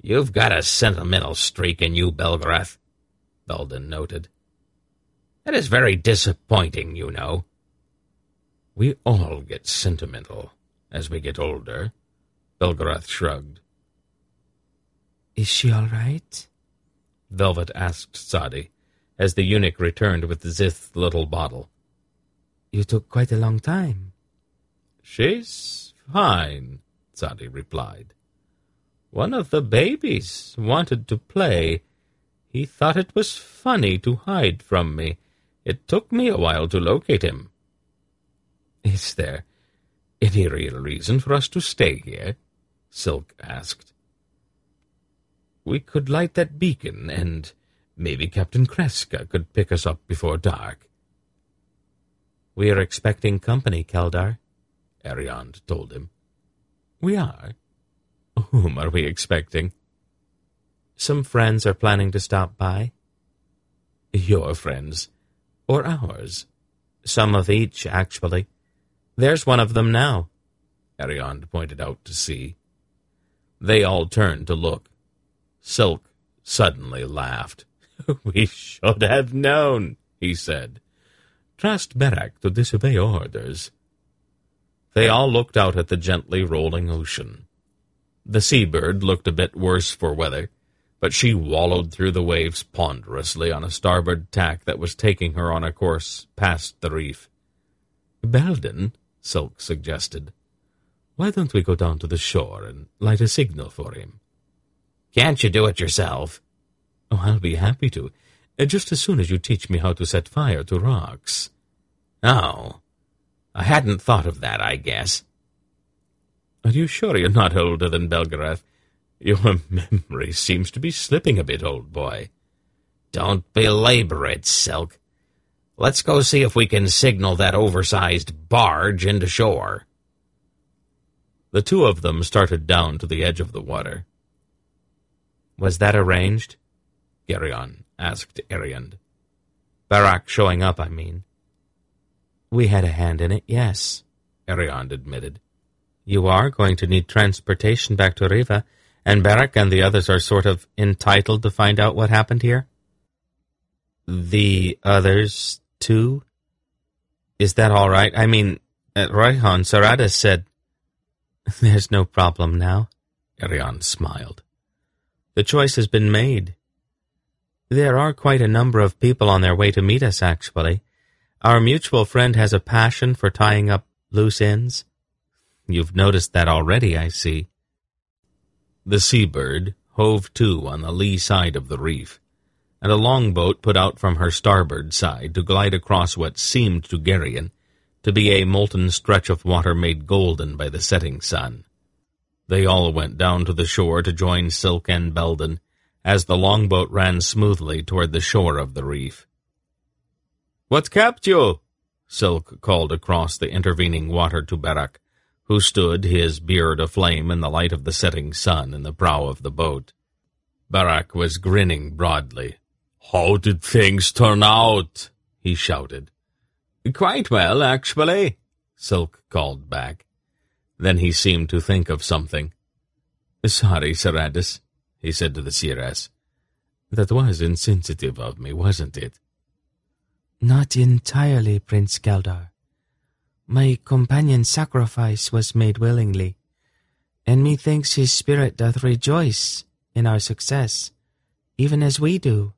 "You've got a sentimental streak in you, Belgarath," Belden noted. "That is very disappointing, you know." "We all get sentimental as we get older," Belgarath shrugged. "Is she all right?" Velvet asked Sadi, as the eunuch returned with Zith's little bottle. "You took quite a long time." "She's fine," Sadi replied. "One of the babies wanted to play. He thought it was funny to hide from me. It took me a while to locate him." "Is there any real reason for us to stay here?" Silk asked. "We could light that beacon, and maybe Captain Kreska could pick us up before dark." "We are expecting company, Keldar," Ariand told him. "We are? Whom are we expecting?" "Some friends are planning to stop by." "Your friends, or ours?" "Some of each, actually. There's one of them now," Ariand pointed out to sea. They all turned to look. Silk suddenly laughed. "We should have known," he said. "Trust Berac to disobey orders." They all looked out at the gently rolling ocean. The seabird looked a bit worse for weather, but she wallowed through the waves ponderously on a starboard tack that was taking her on a course past the reef. "Belden," Silk suggested, "why don't we go down to the shore and light a signal for him?" "Can't you do it yourself?" "Oh, I'll be happy to, just as soon as you teach me how to set fire to rocks." "Oh, I hadn't thought of that, I guess." "Are you sure you're not older than Belgarath? Your memory seems to be slipping a bit, old boy." "Don't belabor it, Silk. Let's go see if we can signal that oversized barge into shore." The two of them started down to the edge of the water. "Was that arranged?" Geryon asked Ariand. Berac showing up, I mean. "We had a hand in it, yes," Ariand admitted. "You are going to need transportation back to Riva, and Berac and the others are sort of entitled to find out what happened here?" "The others, too? Is that all right? I mean, Raihan Saradas said—" "There's no problem now," Ariand smiled. "The choice has been made. There are quite a number of people on their way to meet us, actually. Our mutual friend has a passion for tying up loose ends. You've noticed that already, I see." The Seabird hove to on the lee side of the reef, and a longboat put out from her starboard side to glide across what seemed to Geryon to be a molten stretch of water made golden by the setting sun. They all went down to the shore to join Silk and Belden as the longboat ran smoothly toward the shore of the reef. "What kept you?" Silk called across the intervening water to Berac, who stood, his beard aflame in the light of the setting sun in the prow of the boat. Berac was grinning broadly. "How did things turn out?" he shouted. "Quite well, actually," Silk called back. Then he seemed to think of something. "Sorry, Saradas," he said to the seeress. "That was insensitive of me, wasn't it?" "Not entirely, Prince Keldar. My companion's sacrifice was made willingly, and methinks his spirit doth rejoice in our success, even as we do."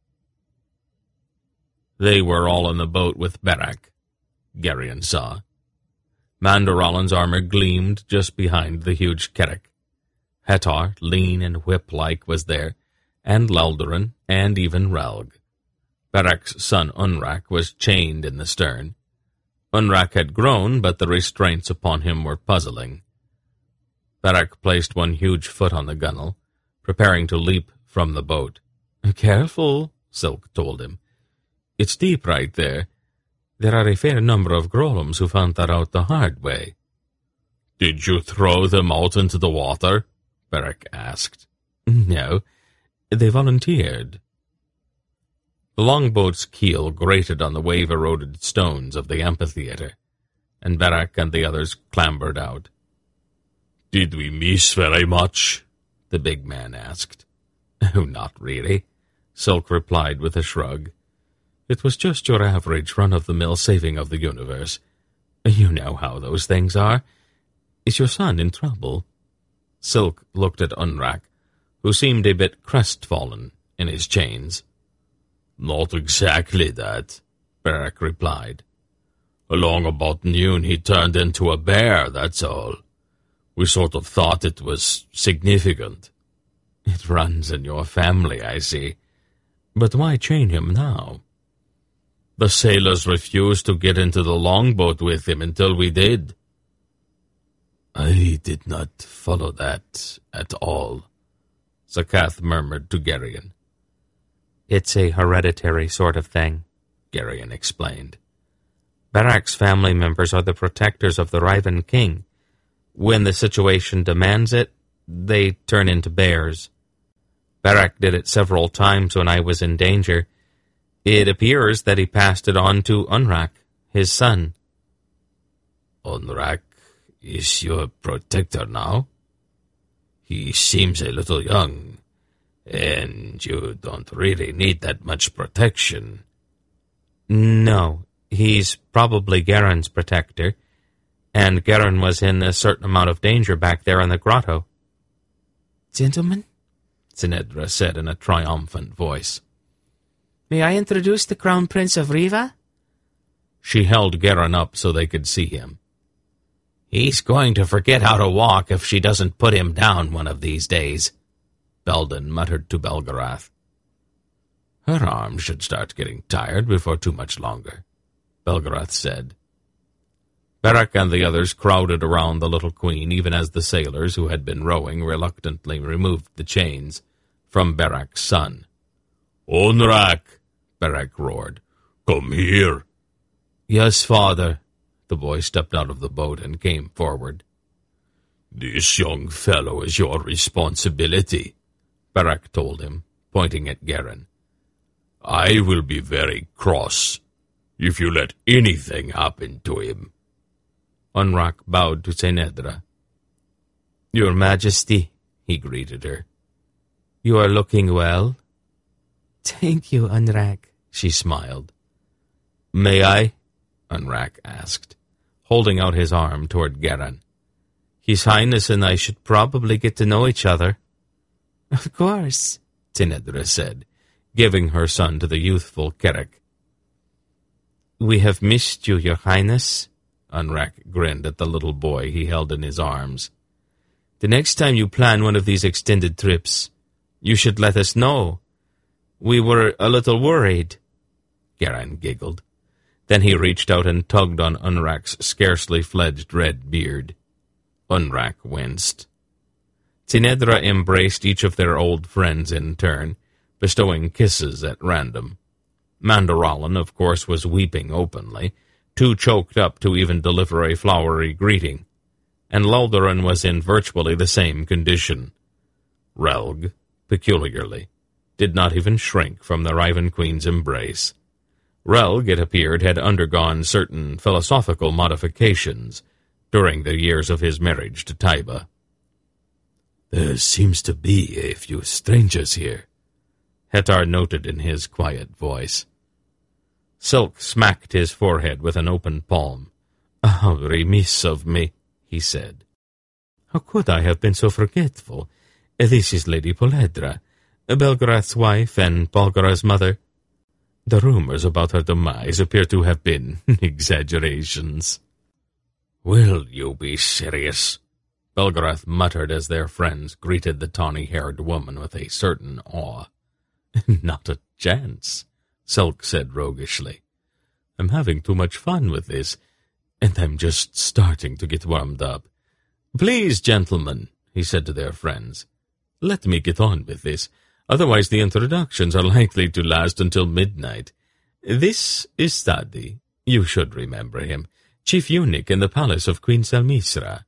They were all in the boat with Berac, Geryon saw. Mandaralan's armor gleamed just behind the huge Kerek. Hetar, lean and whip-like, was there, and Leldarin, and even Relg. Berac's son Unrak was chained in the stern. Unrak had grown, but the restraints upon him were puzzling. Berac placed one huge foot on the gunwale, preparing to leap from the boat. "Careful," Silk told him. "It's deep right there. There are a fair number of Grolums who found that out the hard way." "Did you throw them out into the water?" Berac asked. "No, they volunteered." The longboat's keel grated on the wave-eroded stones of the amphitheater, and Berac and the others clambered out. "Did we miss very much?" the big man asked. Oh, not really, Silk replied with a shrug. It was just your average run-of-the-mill saving of the universe. You know how those things are. Is your son in trouble? Silk looked at Unrak, who seemed a bit crestfallen in his chains. Not exactly that, Beric replied. Along about noon he turned into a bear, that's all. We sort of thought it was significant. It runs in your family, I see. But why chain him now? The sailors refused to get into the longboat with him until we did. I did not follow that at all, Zakath murmured to Geryon. It's a hereditary sort of thing, Geryon explained. Berac's family members are the protectors of the Riven King. When the situation demands it, they turn into bears. Berac did it several times when I was in danger. It appears that he passed it on to Unrak, his son. Unrak is your protector now? He seems a little young, and you don't really need that much protection. No, he's probably Garen's protector, and Garen was in a certain amount of danger back there in the grotto. Gentlemen, Zinedra said in a triumphant voice. May I introduce the Crown Prince of Riva? She held Garen up so they could see him. He's going to forget how to walk if she doesn't put him down one of these days, Belden muttered to Belgarath. Her arms should start getting tired before too much longer, Belgarath said. Beric and the others crowded around the little queen, even as the sailors who had been rowing reluctantly removed the chains from Berac's son. Unrak, Beric roared. Come here. Yes, father. The boy stepped out of the boat and came forward. This young fellow is your responsibility, Beric told him, pointing at Garen. I will be very cross if you let anything happen to him. Unrak bowed to Zenedra. Your Majesty, he greeted her. You are looking well. Thank you, Unrak, she smiled. May I? Unrak asked, holding out his arm toward Garen. His Highness and I should probably get to know each other. Of course, Zenedra said, giving her son to the youthful Keric. We have missed you, Your Highness. Unrak grinned at the little boy he held in his arms. The next time you plan one of these extended trips, you should let us know. We were a little worried. Garen giggled. Then he reached out and tugged on Unrak's scarcely fledged red beard. Unrak winced. Zinedra embraced each of their old friends in turn, bestowing kisses at random. Mandoralin, of course, was weeping openly, too choked up to even deliver a flowery greeting, and Luldarin was in virtually the same condition. Relg, peculiarly, did not even shrink from the Riven Queen's embrace. Relg, it appeared, had undergone certain philosophical modifications during the years of his marriage to Taiba. There seems to be a few strangers here, Hetar noted in his quiet voice. Silk smacked his forehead with an open palm. How remiss of me, he said. How could I have been so forgetful? This is Lady Poledra, Belgarath's wife and Balgara's mother. The rumors about her demise appear to have been exaggerations. Will you be serious? Belgarath muttered as their friends greeted the tawny-haired woman with a certain awe. Not a chance, Silk said roguishly. I'm having too much fun with this, and I'm just starting to get warmed up. Please, gentlemen, he said to their friends, let me get on with this. Otherwise the introductions are likely to last until midnight. This is Stadi. You should remember him. Chief Eunuch in the palace of Queen Selmisra.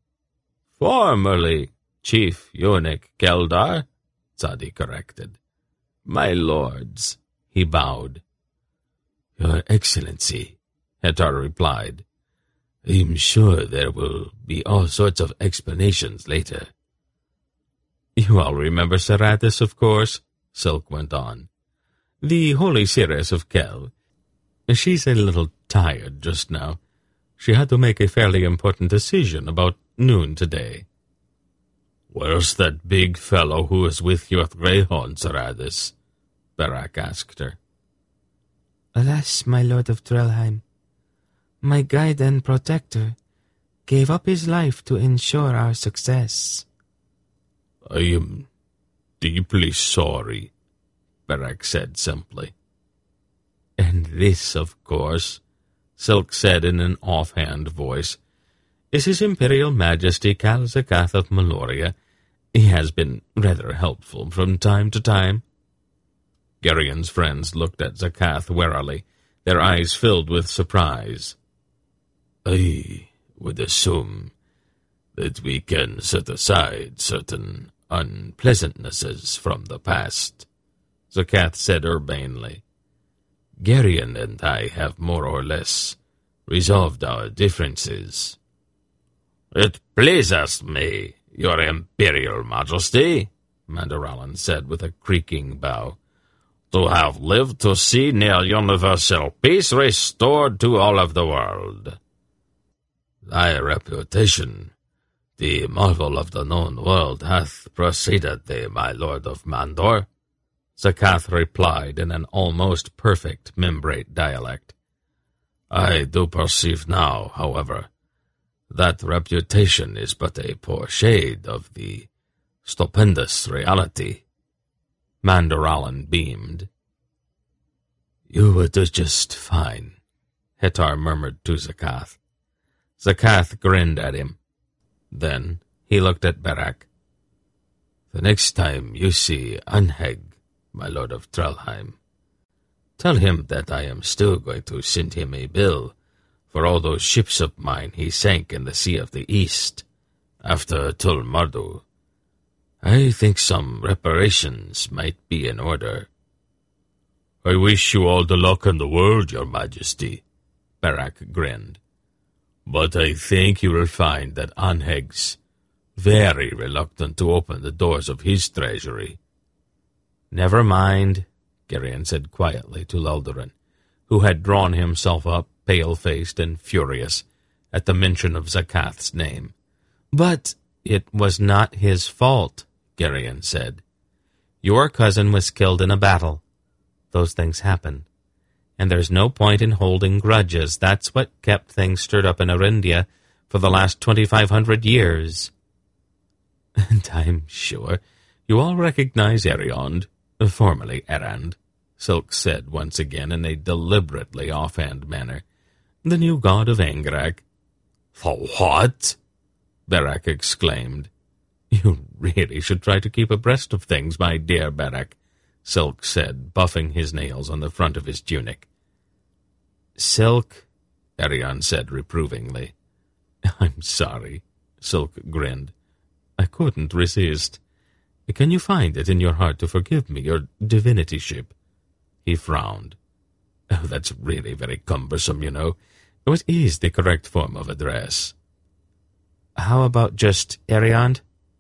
Formerly Chief Eunuch Keldar, Stadi corrected. My lords, he bowed. Your Excellency, Hetar replied. I'm sure there will be all sorts of explanations later. You all remember Sarathis, of course, Silk went on. The Holy Seeress of Kel. She's a little tired just now. She had to make a fairly important decision about noon today. Where's that big fellow who was with you at Greyhorn, Sarathis? Barak asked her. Alas, my lord of Drelheim, my guide and protector gave up his life to ensure our success. I am deeply sorry, Barak said simply. And this, of course, Silk said in an offhand voice, is His Imperial Majesty Kal Zakath of Meloria. He has been rather helpful from time to time. Gerion's friends looked at Zakath warily, their eyes filled with surprise. I would assume that we can set aside certain unpleasantnesses from the past, Zakath said urbanely. Gerion and I have more or less resolved our differences. It pleases me, Your Imperial Majesty, Mandaralan said with a creaking bow, to have lived to see near universal peace restored to all of the world. Thy reputation, the marvel of the known world, hath preceded thee, my lord of Mandor, Zakath replied in an almost perfect Membrate dialect. I do perceive now, however, that reputation is but a poor shade of the stupendous reality. Mandaralan beamed. You would do just fine, Hetar murmured to Zakath. Zakath grinned at him. Then he looked at Barak. The next time you see Anheg, my lord of Drelheim, tell him that I am still going to send him a bill for all those ships of mine he sank in the Sea of the East after Tul Mardu. I think some reparations might be in order. I wish you all the luck in the world, Your Majesty, Barak grinned. But I think you will find that Anheg's very reluctant to open the doors of his treasury. Never mind, Gerion said quietly to Luldarin, who had drawn himself up, pale-faced and furious, at the mention of Zakath's name. But it was not his fault, Gerion said. Your cousin was killed in a battle. Those things happen. And there's no point in holding grudges. That's what kept things stirred up in Arindia for the last 2,500 years. And I'm sure you all recognize Eriond, formerly Erand, Silk said once again in a deliberately offhand manner, the new god of Angarak. For what? Barak exclaimed. You really should try to keep abreast of things, my dear Barak, Silk said, buffing his nails on the front of his tunic. Silk, Erion said reprovingly. I'm sorry, Silk grinned. I couldn't resist. Can you find it in your heart to forgive me your divinityship? He frowned. Oh, that's really very cumbersome, you know. What is the correct form of address? How about just Eriond?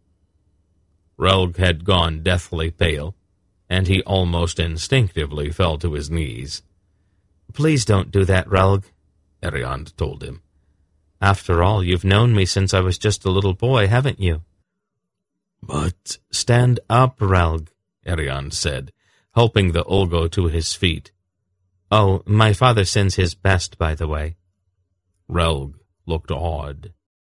Relg had gone deathly pale, and he almost instinctively fell to his knees. Please don't do that, Relg, Eriond told him. After all, you've known me since I was just a little boy, haven't you? But stand up, Relg, Eriond said, helping the Ulgo to his feet. Oh, my father sends his best, by the way. Relg looked awed.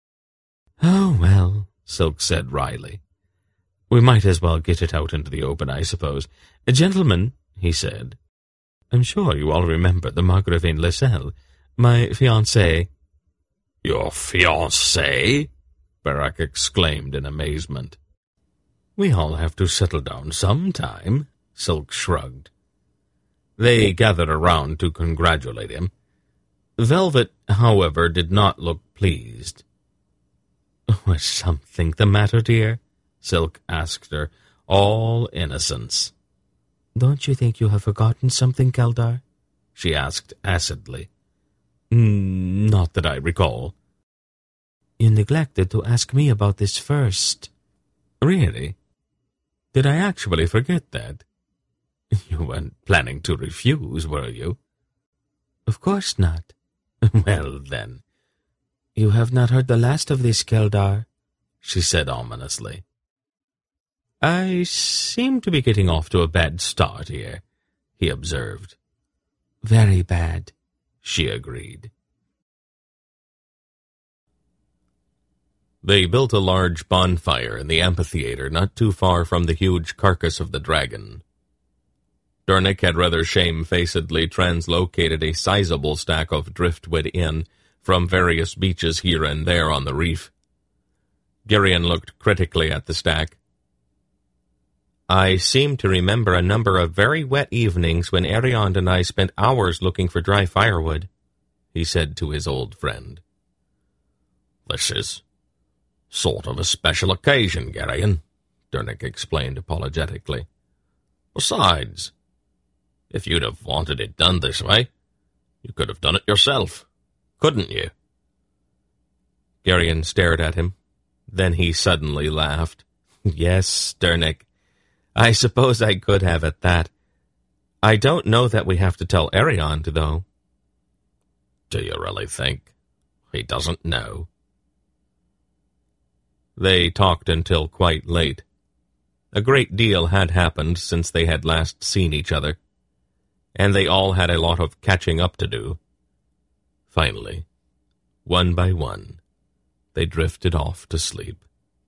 Oh, well, Silk said wryly. We might as well get it out into the open, I suppose. Gentlemen, he said, I'm sure you all remember the Margravine Lysel, my fiancée. Your fiancée? Barak exclaimed in amazement. We all have to settle down sometime, Silk shrugged. They gathered around to congratulate him. Velvet, however, did not look pleased. Was something the matter, dear? Silk asked her, all innocence. Don't you think you have forgotten something, Keldar? She asked acidly. Not that I recall. You neglected to ask me about this first. Really? Did I actually forget that? You weren't planning to refuse, were you? Of course not. Well, then. You have not heard the last of this, Keldar, she said ominously. I seem to be getting off to a bad start here, he observed. Very bad, she agreed. They built a large bonfire in the amphitheater not too far from the huge carcass of the dragon. Dernick had rather shamefacedly translocated a sizable stack of driftwood in from various beaches here and there on the reef. Girion looked critically at the stack. I seem to remember a number of very wet evenings when Ariond and I spent hours looking for dry firewood, he said to his old friend. This is sort of a special occasion, Girion, Dernick explained apologetically. Besides, if you'd have wanted it done this way, you could have done it yourself, couldn't you? Girion stared at him. Then he suddenly laughed. Yes, Dernick, I suppose I could have at that. I don't know that we have to tell Ariond, though. Do you really think he doesn't know? They talked until quite late. A great deal had happened since they had last seen each other, and they all had a lot of catching up to do. Finally, one by one, they drifted off to sleep.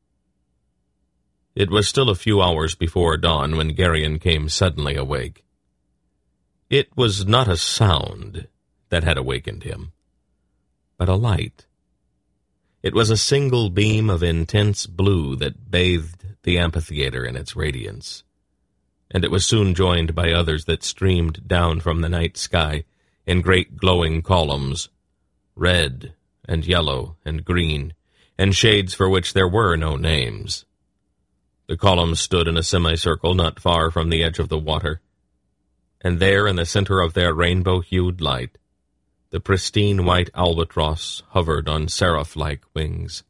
It was still a few hours before dawn when Girion came suddenly awake. It was not a sound that had awakened him, but a light. It was a single beam of intense blue that bathed the amphitheater in its radiance, and it was soon joined by others that streamed down from the night sky in great glowing columns, red and yellow and green, and shades for which there were no names. The columns stood in a semicircle not far from the edge of the water, and there in the center of their rainbow-hued light, the pristine white albatross hovered on seraph-like wings.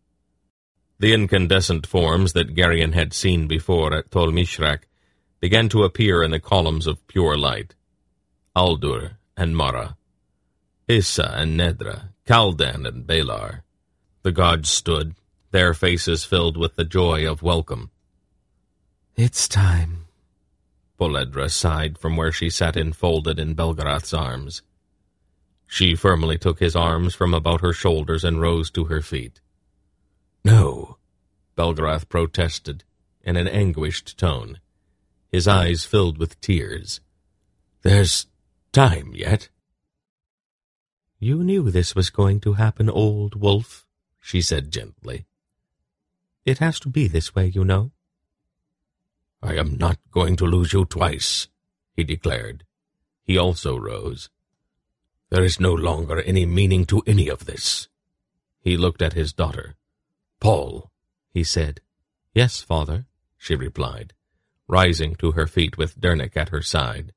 The incandescent forms that Girion had seen before at Tol Mishrak began to appear in the columns of pure light. Aldur and Mara, Issa and Nedra, Kaldan and Balar. The gods stood, their faces filled with the joy of welcome. It's time, Poledra sighed from where she sat enfolded in Belgarath's arms. She firmly took his arms from about her shoulders and rose to her feet. No, Belgarath protested in an anguished tone. His eyes filled with tears. There's time yet. You knew this was going to happen, old wolf, she said gently. It has to be this way, you know. I am not going to lose you twice, he declared. He also rose. There is no longer any meaning to any of this. He looked at his daughter. Paul, he said. Yes, father, she replied, rising to her feet with Dernick at her side.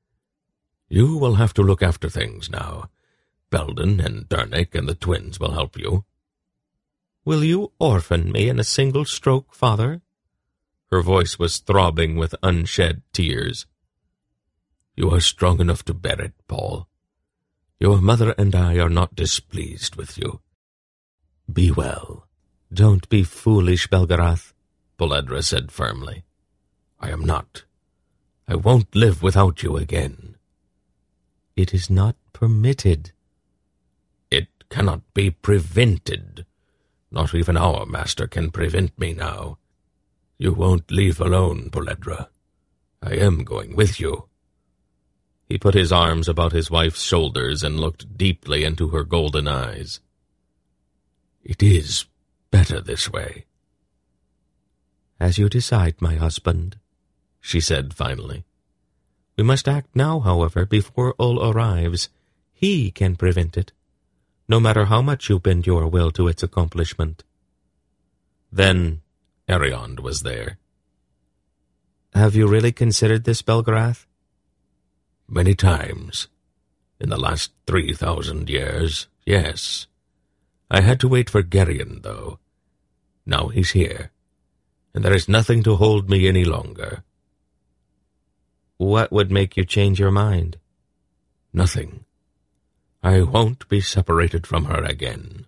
You will have to look after things now. Belden and Dernick and the twins will help you. Will you orphan me in a single stroke, father? Her voice was throbbing with unshed tears. You are strong enough to bear it, Paul. Your mother and I are not displeased with you. Be well. Don't be foolish, Belgarath, Poledra said firmly. I am not. I won't live without you again. It is not permitted. It cannot be prevented. Not even our master can prevent me now. You won't leave alone, Poledra. I am going with you. He put his arms about his wife's shoulders and looked deeply into her golden eyes. It is better this way. As you decide, my husband, she said finally. We must act now, however, before Ul arrives. He can prevent it, no matter how much you bend your will to its accomplishment. Then Ariond was there. Have you really considered this, Belgarath? Many times. In the last 3,000 years, yes. I had to wait for Girion, though. Now he's here, and there is nothing to hold me any longer. What would make you change your mind? Nothing. I won't be separated from her again.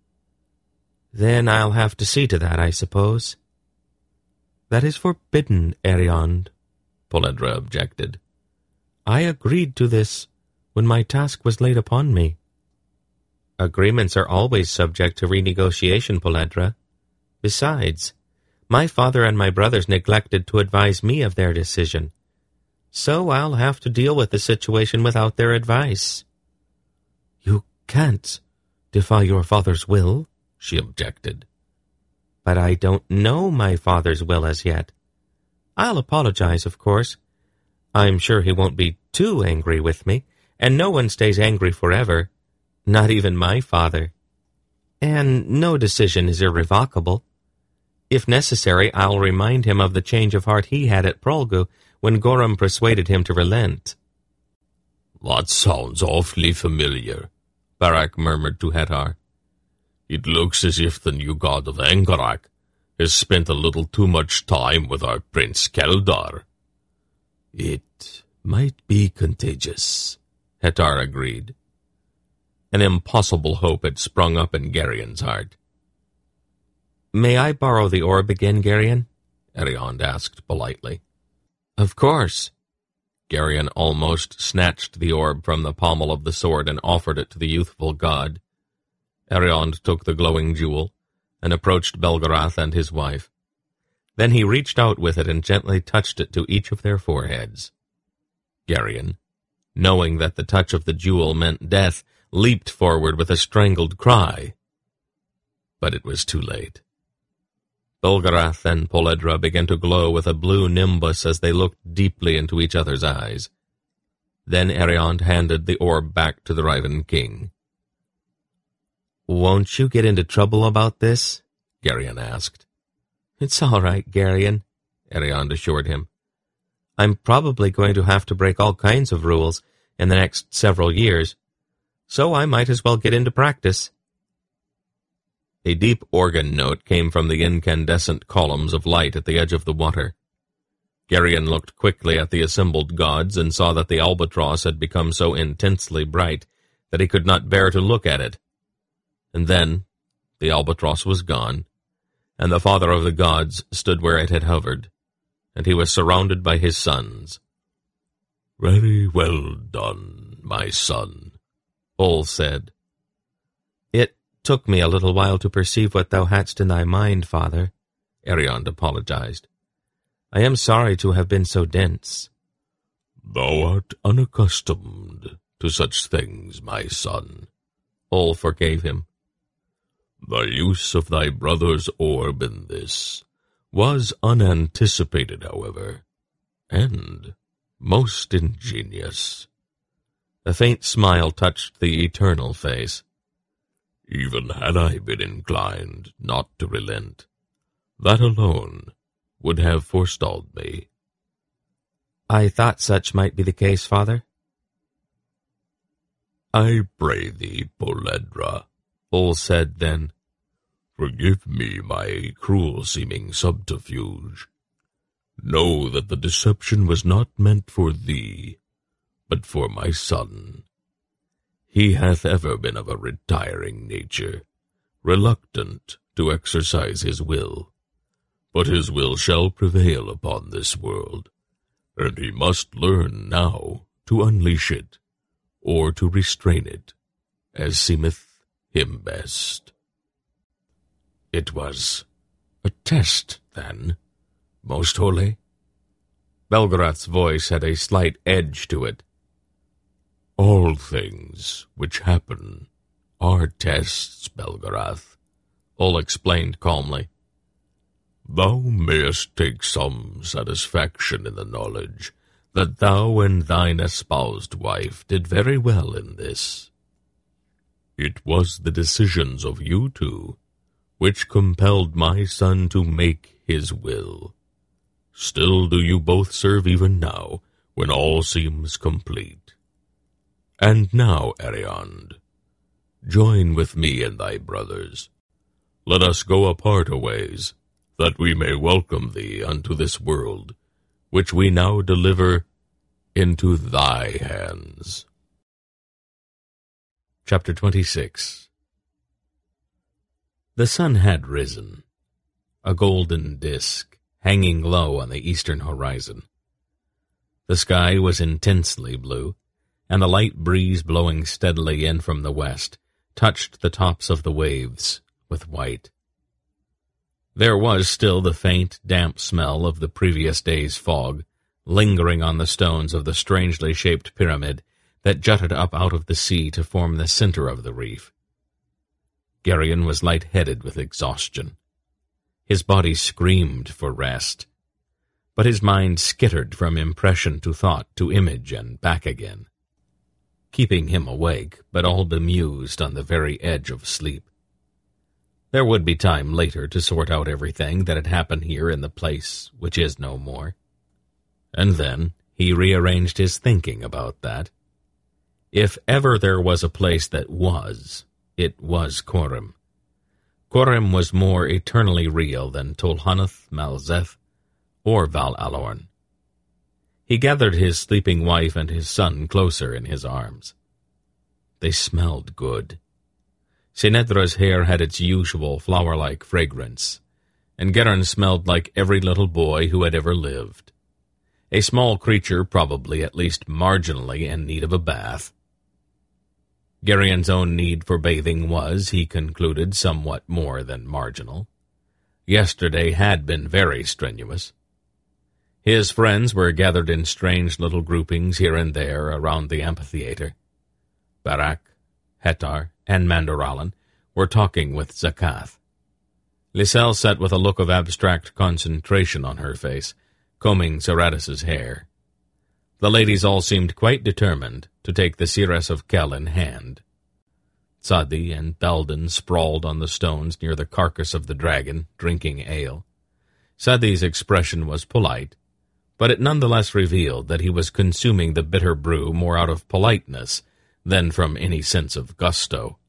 Then I'll have to see to that, I suppose. That is forbidden, Ariond, Poledra objected. I agreed to this when my task was laid upon me. Agreements are always subject to renegotiation, Poledra. Besides, my father and my brothers neglected to advise me of their decision, so I'll have to deal with the situation without their advice. You can't defy your father's will, she objected. But I don't know my father's will as yet. I'll apologize, of course. I'm sure he won't be too angry with me, and no one stays angry forever, not even my father. And no decision is irrevocable. If necessary, I'll remind him of the change of heart he had at Prolgu when Gorum persuaded him to relent. That sounds awfully familiar, Barak murmured to Hetar. It looks as if the new god of Angarak has spent a little too much time with our Prince Keldar. It might be contagious, Hetar agreed. An impossible hope had sprung up in Gerion's heart. May I borrow the orb again, Gerion? Ariond asked politely. Of course. Gerion almost snatched the orb from the pommel of the sword and offered it to the youthful god. Ariond took the glowing jewel and approached Belgarath and his wife. Then he reached out with it and gently touched it to each of their foreheads. Gerion, knowing that the touch of the jewel meant death, leaped forward with a strangled cry. But it was too late. Belgarath and Poledra began to glow with a blue nimbus as they looked deeply into each other's eyes. Then Ariond handed the orb back to the Riven King. Won't you get into trouble about this? Gerion asked. It's all right, Gerion, Ariond assured him. I'm probably going to have to break all kinds of rules in the next several years, so I might as well get into practice. A deep organ note came from the incandescent columns of light at the edge of the water. Gerion looked quickly at the assembled gods and saw that the albatross had become so intensely bright that he could not bear to look at it. And then the albatross was gone, and the father of the gods stood where it had hovered, and he was surrounded by his sons. Very well done, my son, Ol said. It took me a little while to perceive what thou hadst in thy mind, father, Ariond apologized. I am sorry to have been so dense. Thou art unaccustomed to such things, my son, Ol forgave him. The use of thy brother's orb in this was unanticipated, however, and most ingenious. A faint smile touched the eternal face. Even had I been inclined not to relent, that alone would have forestalled me. I thought such might be the case, father. I pray thee, Poledra, Ol said then, forgive me my cruel-seeming subterfuge. Know that the deception was not meant for thee, but for my son. He hath ever been of a retiring nature, reluctant to exercise his will, but his will shall prevail upon this world, and he must learn now to unleash it, or to restrain it, as seemeth him best. It was a test, then, most holy? Belgarath's voice had a slight edge to it. All things which happen are tests, Belgarath, Ol explained calmly. Thou mayest take some satisfaction in the knowledge that thou and thine espoused wife did very well in this. It was the decisions of you two which compelled my son to make his will. Still do you both serve even now, when all seems complete. And now, Ariond, join with me and thy brothers. Let us go apart a ways, that we may welcome thee unto this world, which we now deliver into thy hands. Chapter 26. The sun had risen, a golden disk hanging low on the eastern horizon. The sky was intensely blue, and the light breeze blowing steadily in from the west touched the tops of the waves with white. There was still the faint, damp smell of the previous day's fog lingering on the stones of the strangely shaped pyramid that jutted up out of the sea to form the center of the reef. Geryon was light-headed with exhaustion. His body screamed for rest, but his mind skittered from impression to thought to image and back again, keeping him awake, but all bemused on the very edge of sleep. There would be time later to sort out everything that had happened here in the place which is no more. And then he rearranged his thinking about that. If ever there was a place that was, it was Corim. Corim was more eternally real than Tolhanath, Malzeth, or Val Alorn. He gathered his sleeping wife and his son closer in his arms. They smelled good. Sinedra's hair had its usual flower-like fragrance, and Geryon smelled like every little boy who had ever lived. A small creature, probably at least marginally in need of a bath. Geryon's own need for bathing was, he concluded, somewhat more than marginal. Yesterday had been very strenuous. His friends were gathered in strange little groupings here and there around the amphitheater. Barak, Hetar, and Mandaralan were talking with Zakath. Lisel sat with a look of abstract concentration on her face, combing Saradis's hair. The ladies all seemed quite determined to take the Seeress of Kel in hand. Sadi and Belden sprawled on the stones near the carcass of the dragon, drinking ale. Sadi's expression was polite, but it nonetheless revealed that he was consuming the bitter brew more out of politeness than from any sense of gusto.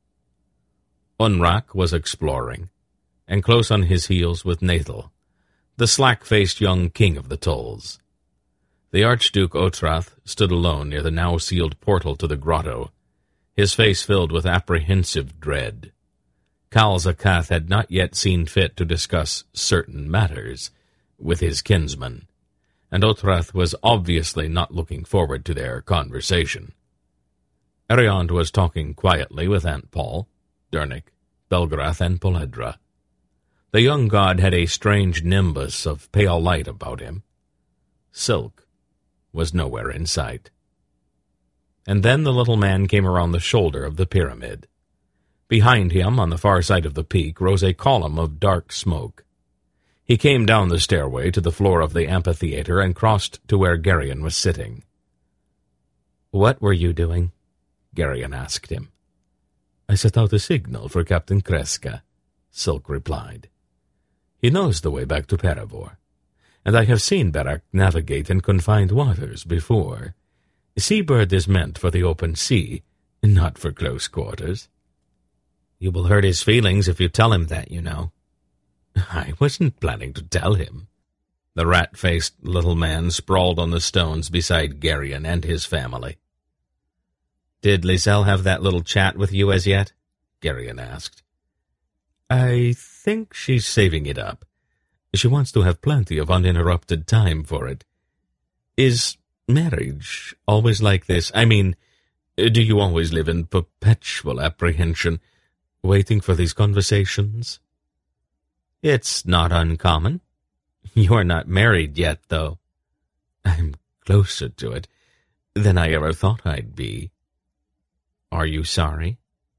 Unrak was exploring, and close on his heels with Nathal, the slack-faced young king of the Tulls. The Archduke Otrath stood alone near the now-sealed portal to the grotto, his face filled with apprehensive dread. Kal Zakath had not yet seen fit to discuss certain matters with his kinsman, and Otrath was obviously not looking forward to their conversation. Ariond was talking quietly with Aunt Paul, Dernick, Belgrath, and Poledra. The young god had a strange nimbus of pale light about him. Silk was nowhere in sight. And then the little man came around the shoulder of the pyramid. Behind him, on the far side of the peak, rose a column of dark smoke. He came down the stairway to the floor of the amphitheater and crossed to where Geryon was sitting. "What were you doing?" Geryon asked him. "I set out a signal for Captain Kreska," Silk replied. "He knows the way back to Peravor, and I have seen Barak navigate in confined waters before. Seabird is meant for the open sea, not for close quarters." "You will hurt his feelings if you tell him that, you know." "I wasn't planning to tell him." The rat-faced little man sprawled on the stones beside Geryon and his family. "Did Lisel have that little chat with you as yet?" Geryon asked. "I think she's saving it up. She wants to have plenty of uninterrupted time for it. Is marriage always like this? I mean, do you always live in perpetual apprehension, waiting for these conversations?" "It's not uncommon. You're not married yet, though." "I'm closer to it than I ever thought I'd be." "Are you sorry?"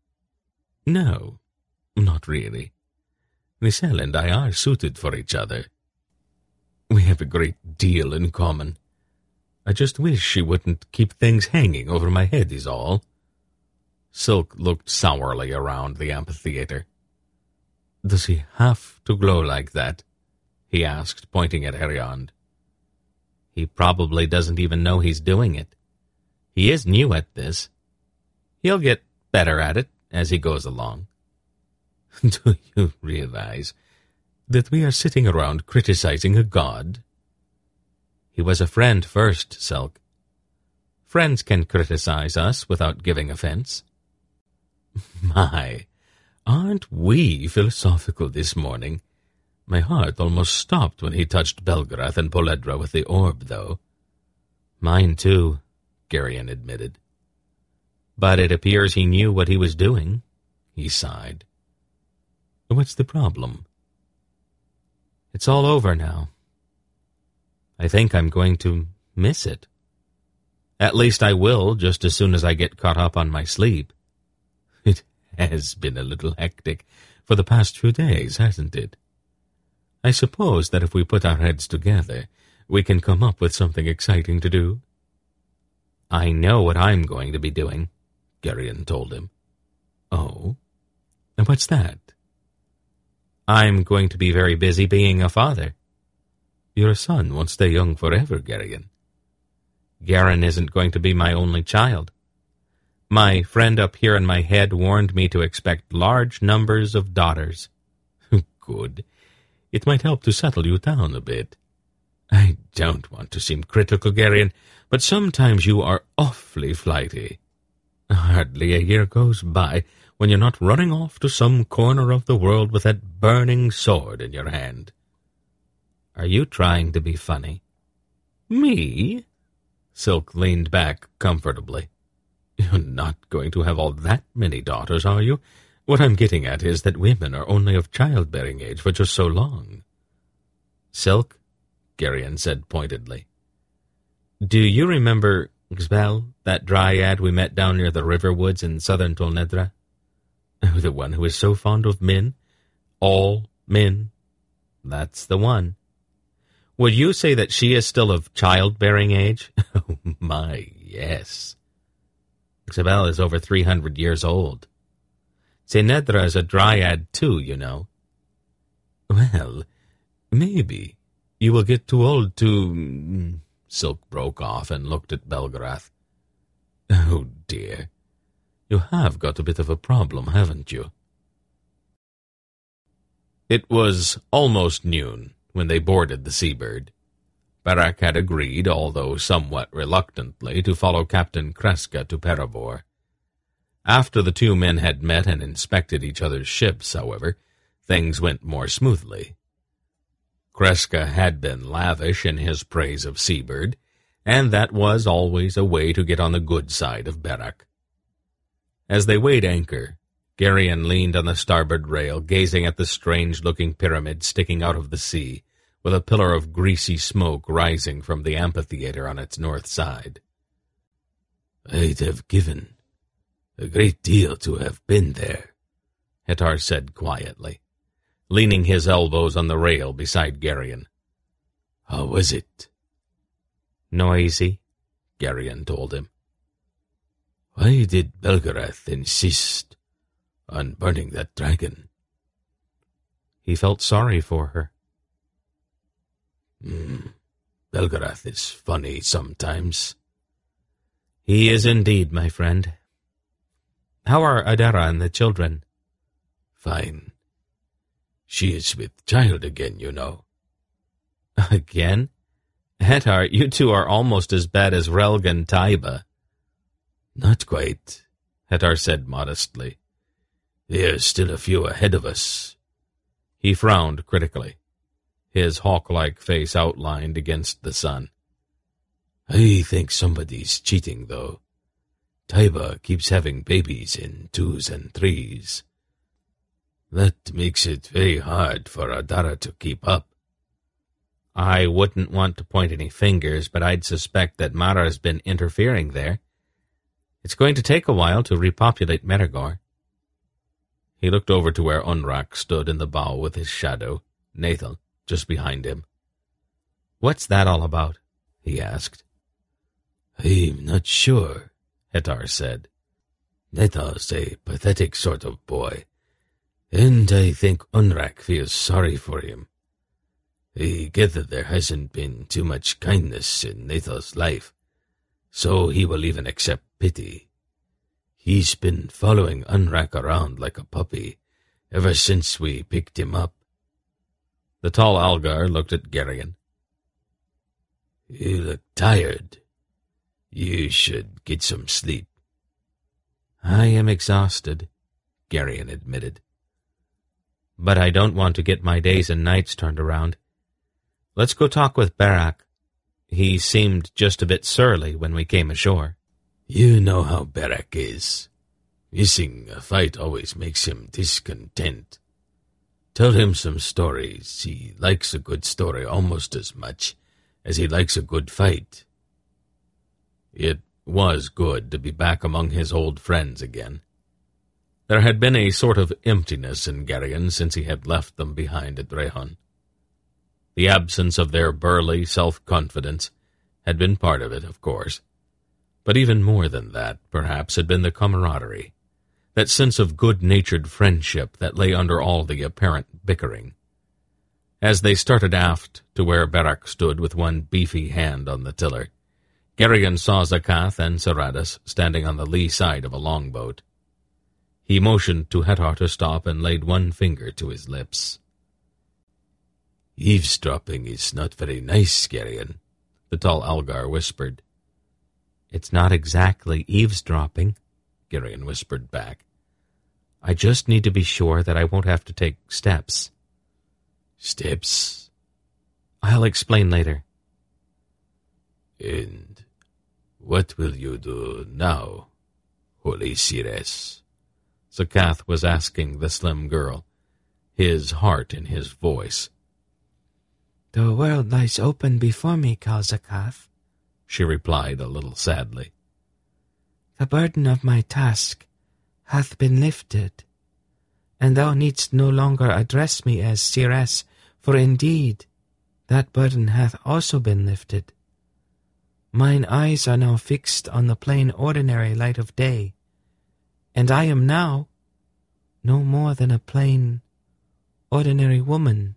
"No, not really. Lisel and I are suited for each other. We have a great deal in common. I just wish she wouldn't keep things hanging over my head is all." Silk looked sourly around the amphitheater. "Does he have to glow like that?" he asked, pointing at Ariond. "He probably doesn't even know he's doing it. He is new at this. He'll get better at it as he goes along." "Do you realize that we are sitting around criticizing a god? He was a friend first, Selk. Friends can criticize us without giving offense. My, aren't we philosophical this morning? My heart almost stopped when he touched Belgarath and Poledra with the orb, though. Mine too, Garion admitted. But it appears he knew what he was doing. He sighed. What's the problem? It's all over now. I think I'm going to miss it. At least I will, just as soon as I get caught up on my sleep. It has been a little hectic for the past few days, hasn't it? I suppose that if we put our heads together, we can come up with something exciting to do. I know what I'm going to be doing, Garion told him. Oh? And what's that? I'm going to be very busy being a father. Your son won't stay young forever, Garion. Garin isn't going to be my only child. My friend up here in my head warned me to expect large numbers of daughters. Good. It might help to settle you down a bit. I don't want to seem critical, Garion, but sometimes you are awfully flighty. Hardly a year goes by when you're not running off to some corner of the world with that burning sword in your hand. Are you trying to be funny? Me? Silk leaned back comfortably. You're not going to have all that many daughters, are you? What I'm getting at is that women are only of childbearing age for just so long. Silk, Garion said pointedly. Do you remember Xbel, that dryad we met down near the river woods in southern Tolnedra? The one who is so fond of men? All men? That's the one. Would you say that she is still of childbearing age? Oh, my, yes. Xbel is over 300 years old. Tolnedra is a dryad too, you know. Well, maybe. You will get too old to... Silk broke off and looked at Belgarath. Oh, dear. You have got a bit of a problem, haven't you? It was almost noon when they boarded the Seabird. Berac had agreed, although somewhat reluctantly, to follow Captain Kreska to Perebor. After the two men had met and inspected each other's ships, however, things went more smoothly. Kreska had been lavish in his praise of Seabird, and that was always a way to get on the good side of Berac. As they weighed anchor, Garion leaned on the starboard rail, gazing at the strange-looking pyramid sticking out of the sea, with a pillar of greasy smoke rising from the amphitheater on its north side. I'd have given a great deal to have been there, Hettar said quietly, leaning his elbows on the rail beside Garion. How was it? Noisy, Garion told him. Why did Belgarath insist on burning that dragon? He felt sorry for her. Belgarath is funny sometimes. He is indeed, my friend. How are Adara and the children? Fine. She is with child again, you know. Again? Hettar, you two are almost as bad as Relg and Taiba. Not quite, Hettar said modestly. There's still a few ahead of us. He frowned critically, his hawk-like face outlined against the sun. I think somebody's cheating, though. Taiba keeps having babies in 2s and 3s. That makes it very hard for Adara to keep up. I wouldn't want to point any fingers, but I'd suspect that Mara's been interfering there. It's going to take a while to repopulate Meregor. He looked over to where Unrak stood in the bow with his shadow, Nathal, just behind him. What's that all about? He asked. I'm not sure, Hettar said. Nathal's a pathetic sort of boy, and I think Unrak feels sorry for him. I gather there hasn't been too much kindness in Nathal's life, so he will even accept pity. He's been following Unrak around like a puppy ever since we picked him up. The tall Algar looked at Geryon. You look tired. You should get some sleep. I am exhausted, Geryon admitted. But I don't want to get my days and nights turned around. Let's go talk with Barak. He seemed just a bit surly when we came ashore. You know how Barak is. Missing a fight always makes him discontent. Tell him some stories. He likes a good story almost as much as he likes a good fight. It was good to be back among his old friends again. There had been a sort of emptiness in Geryon since he had left them behind at Drehon. The absence of their burly self-confidence had been part of it, of course, but even more than that, perhaps, had been the camaraderie, that sense of good-natured friendship that lay under all the apparent bickering. As they started aft to where Barak stood with one beefy hand on the tiller, Geryon saw Zakath and Saradis standing on the lee side of a longboat. He motioned to Hetar to stop and laid one finger to his lips. Eavesdropping is not very nice, Geryon, the tall Algar whispered. It's not exactly eavesdropping, Geryon whispered back. I just need to be sure that I won't have to take steps. Steps? I'll explain later. And what will you do now, Holy Sires? Zakath was asking the slim girl, his heart in his voice. The world lies open before me, Kal Zakath, she replied a little sadly. The burden of my task hath been lifted, and thou needst no longer address me as Sires, for indeed that burden hath also been lifted. Mine eyes are now fixed on the plain ordinary light of day, and I am now no more than a plain ordinary woman.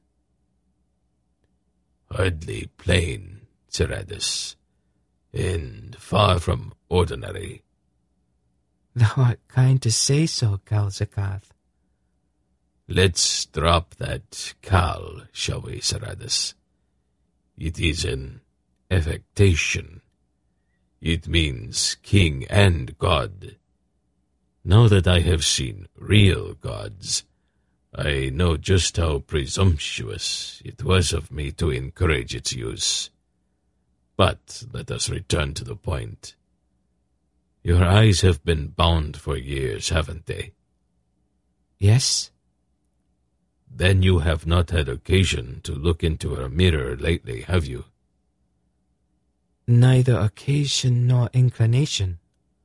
Hardly plain, Saradis, and far from ordinary. Thou art kind to say so, Kal Zakath. Let's drop that Kal, shall we, Saradis? It is an affectation. It means king and god. Now that I have seen real gods, I know just how presumptuous it was of me to encourage its use. But let us return to the point. Your eyes have been bound for years, haven't they? Yes. Then you have not had occasion to look into a mirror lately, have you? Neither occasion nor inclination.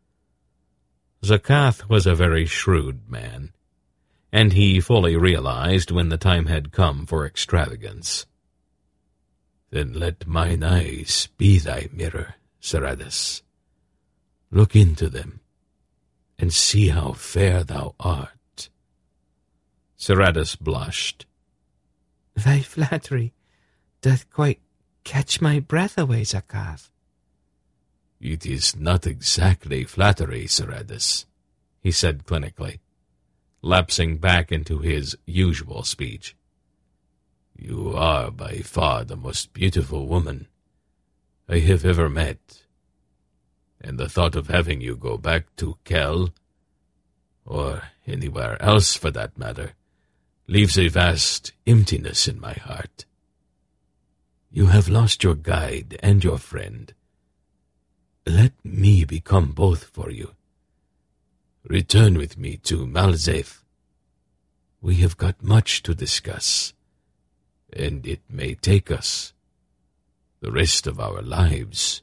Zakath was a very shrewd man, and he fully realized when the time had come for extravagance. Then let mine eyes be thy mirror, Saradis. Look into them, and see how fair thou art. Saradis blushed. Thy flattery doth quite catch my breath away, Zakath. It is not exactly flattery, Saradis, he said clinically, lapsing back into his usual speech. You are by far the most beautiful woman I have ever met, and the thought of having you go back to Kel, or anywhere else for that matter, leaves a vast emptiness in my heart. You have lost your guide and your friend. Let me become both for you. Return with me to Malzeth. We have got much to discuss, and it may take us the rest of our lives.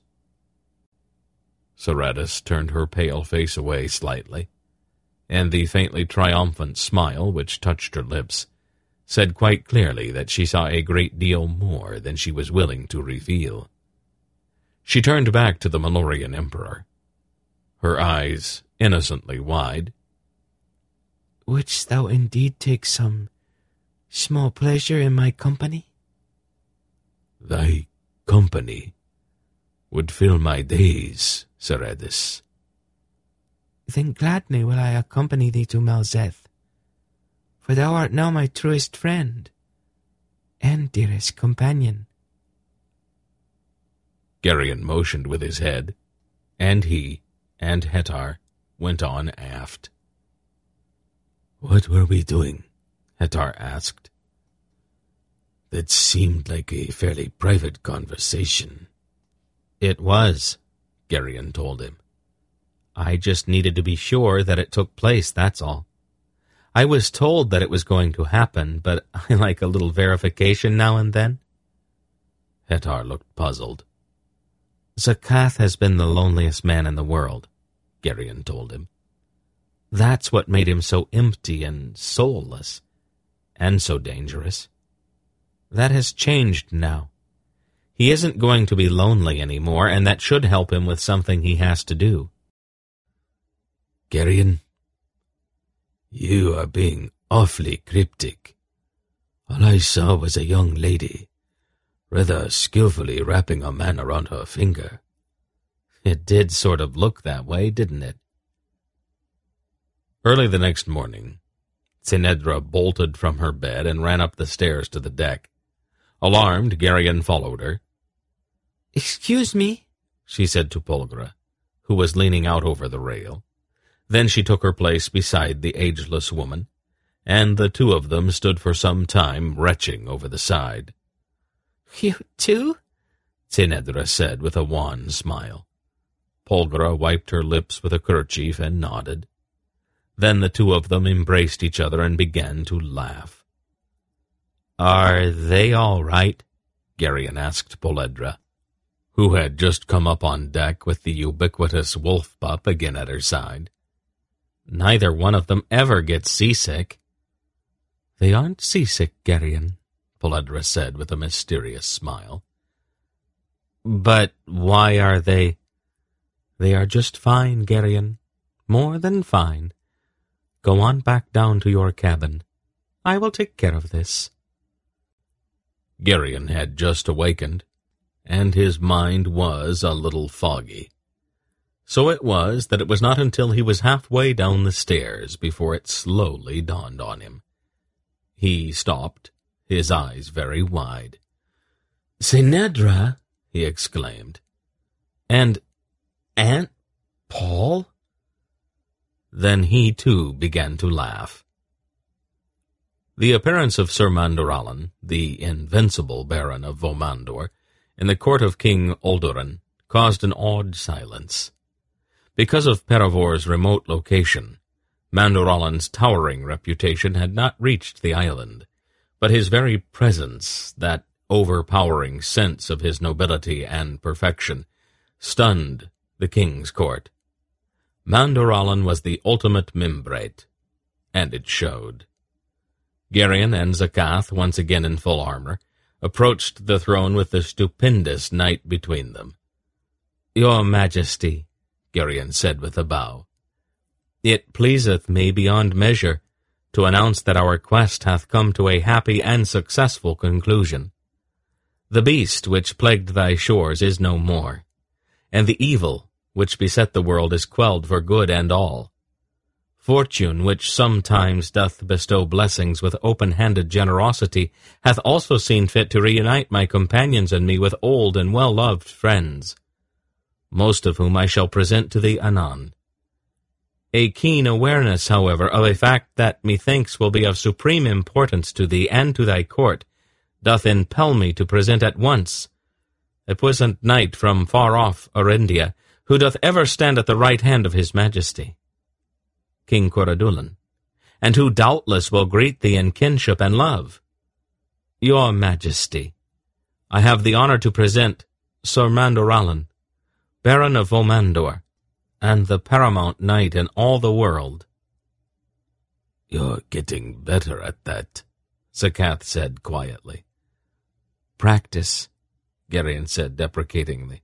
Saradis turned her pale face away slightly, and the faintly triumphant smile which touched her lips said quite clearly that she saw a great deal more than she was willing to reveal. She turned back to the Malorian Emperor, her eyes innocently wide. Wouldst thou indeed take some small pleasure in my company? Thy company would fill my days, Saradis. Then gladly will I accompany thee to Malzeth, for thou art now my truest friend, and dearest companion." Geryon motioned with his head, and he and Hettar went on aft. "What were we doing?" Hettar asked. "That seemed like a fairly private conversation." "It was," Geryon told him. "I just needed to be sure that it took place, that's all. I was told that it was going to happen, but I like a little verification now and then." Hettar looked puzzled. "Zakath has been the loneliest man in the world," Geryon told him. "That's what made him so empty and soulless, and so dangerous. That has changed now. He isn't going to be lonely anymore, and that should help him with something he has to do." "Geryon, you are being awfully cryptic. All I saw was a young lady, rather skillfully wrapping a man around her finger." "It did sort of look that way, didn't it?" Early the next morning, Tsenedra bolted from her bed and ran up the stairs to the deck. Alarmed, Geryon followed her. "Excuse me," she said to Polgra, who was leaning out over the rail. Then she took her place beside the ageless woman, and the two of them stood for some time retching over the side. "You too?" Tsenedra said with a wan smile. Polgra wiped her lips with a kerchief and nodded. Then the two of them embraced each other and began to laugh. "Are they all right?" Geryon asked Poledra, who had just come up on deck with the ubiquitous wolf pup again at her side. "Neither one of them ever gets seasick." "They aren't seasick, Geryon," Poledra said with a mysterious smile. "But why are they—" "They are just fine, Geryon. More than fine. Go on back down to your cabin. I will take care of this." Geryon had just awakened, and his mind was a little foggy. So it was that it was not until he was halfway down the stairs before it slowly dawned on him. He stopped, his eyes very wide. "Tsenedra!" he exclaimed. "And Aunt Paul?" Then he, too, began to laugh. The appearance of Sir Mandorallan, the invincible Baron of Vomandor, in the court of King Olduran, caused an awed silence. Because of Perivor's remote location, Mandorallan's towering reputation had not reached the island, but his very presence, that overpowering sense of his nobility and perfection, stunned the king's court. Mandorallan was the ultimate Mimbrate, and it showed. Geryon and Zakath, once again in full armor, approached the throne with the stupendous knight between them. "Your Majesty," Geryon said with a bow, "it pleaseth me beyond measure to announce that our quest hath come to a happy and successful conclusion. The beast which plagued thy shores is no more, and the evil which beset the world is quelled for good and all. Fortune, which sometimes doth bestow blessings with open-handed generosity, hath also seen fit to reunite my companions and me with old and well-loved friends, most of whom I shall present to thee anon. A keen awareness, however, of a fact that methinks will be of supreme importance to thee and to thy court, doth impel me to present at once a puissant knight from far-off Orindia, who doth ever stand at the right hand of his Majesty, King Coradulan, and who doubtless will greet thee in kinship and love. Your Majesty, I have the honor to present Sir Mandorallan, Baron of Vomandor, and the paramount knight in all the world." "You're getting better at that," Zakath said quietly. "Practice," Geryon said deprecatingly.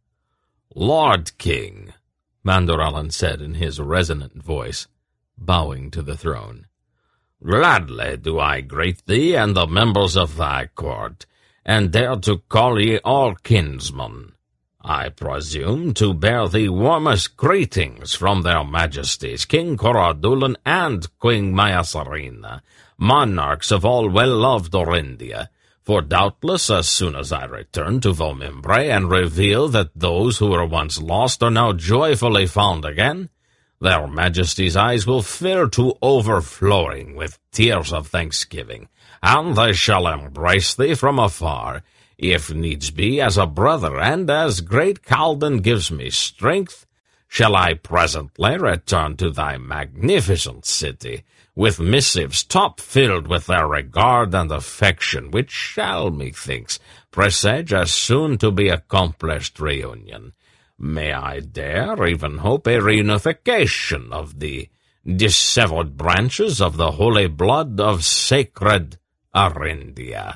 "Lord King," Mandorallan said in his resonant voice, bowing to the throne, "gladly do I greet thee and the members of thy court, and dare to call ye all kinsmen. I presume to bear thee warmest greetings from their Majesties King Coradulan and Queen Mayasarina, monarchs of all well-loved Orindia, For doubtless as soon as I return to Vomimbre and reveal that those who were once lost are now joyfully found again, their majesties' eyes will fill to overflowing with tears of thanksgiving, and they shall embrace thee from afar, if needs be, as a brother, and as great Calden gives me strength, shall I presently return to thy magnificent city, with missives top-filled with their regard and affection, which shall, methinks, presage a soon-to-be-accomplished reunion. May I dare even hope a reunification of the dissevered branches of the holy blood of sacred Arindia.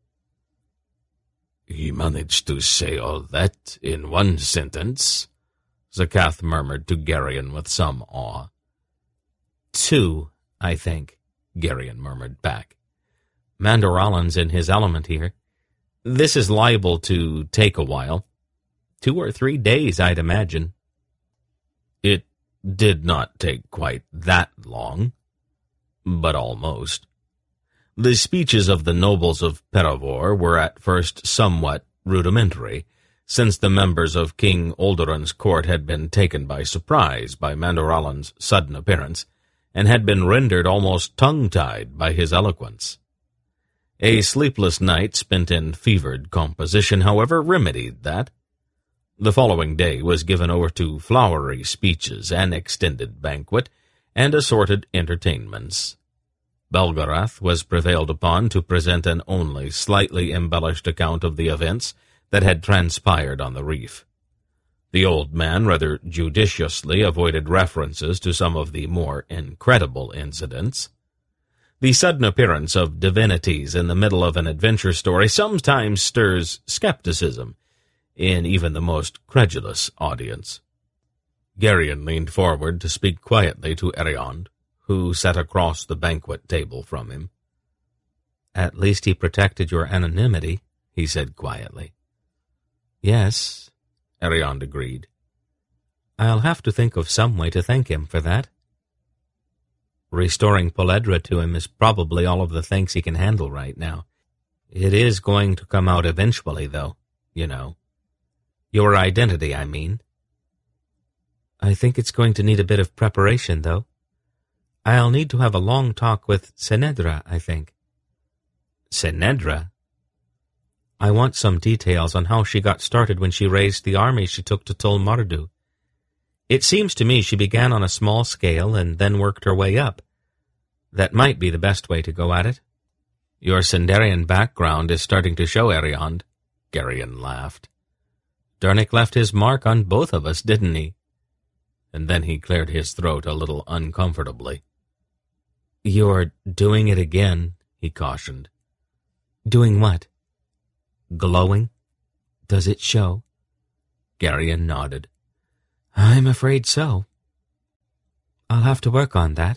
He managed to say all that in one sentence, Zakath murmured to Geryon with some awe. Two, I think, Geryon murmured back. Mandoralon's in his element here. This is liable to take a while. 2 or 3 days, I'd imagine. It did not take quite that long, but almost. The speeches of the nobles of Peravor were at first somewhat rudimentary, since the members of King Oldoran's court had been taken by surprise by Mandoralon's sudden appearance, and had been rendered almost tongue-tied by his eloquence. A sleepless night spent in fevered composition, however, remedied that. The following day was given over to flowery speeches, an extended banquet, and assorted entertainments. Belgarath was prevailed upon to present an only slightly embellished account of the events that had transpired on the reef. The old man rather judiciously avoided references to some of the more incredible incidents. The sudden appearance of divinities in the middle of an adventure story sometimes stirs skepticism in even the most credulous audience. Geryon leaned forward to speak quietly to Eriond, who sat across the banquet table from him. "At least he protected your anonymity," he said quietly. "Yes," Eriond agreed. "I'll have to think of some way to thank him for that. Restoring Poledra to him is probably all of the thanks he can handle right now. It is going to come out eventually, though, you know. Your identity, I mean. I think it's going to need a bit of preparation, though. I'll need to have a long talk with Senedra, I think." "Senedra?" "I want some details on how she got started when she raised the army she took to Tol Mardu. It seems to me she began on a small scale and then worked her way up. That might be the best way to go at it." "Your Sendarian background is starting to show, Eriond," Geryon laughed. "Durnik left his mark on both of us, didn't he?" And then he cleared his throat a little uncomfortably. "You're doing it again," he cautioned. "Doing what? Glowing? Does it show?" Geryon nodded. "I'm afraid so. I'll have to work on that."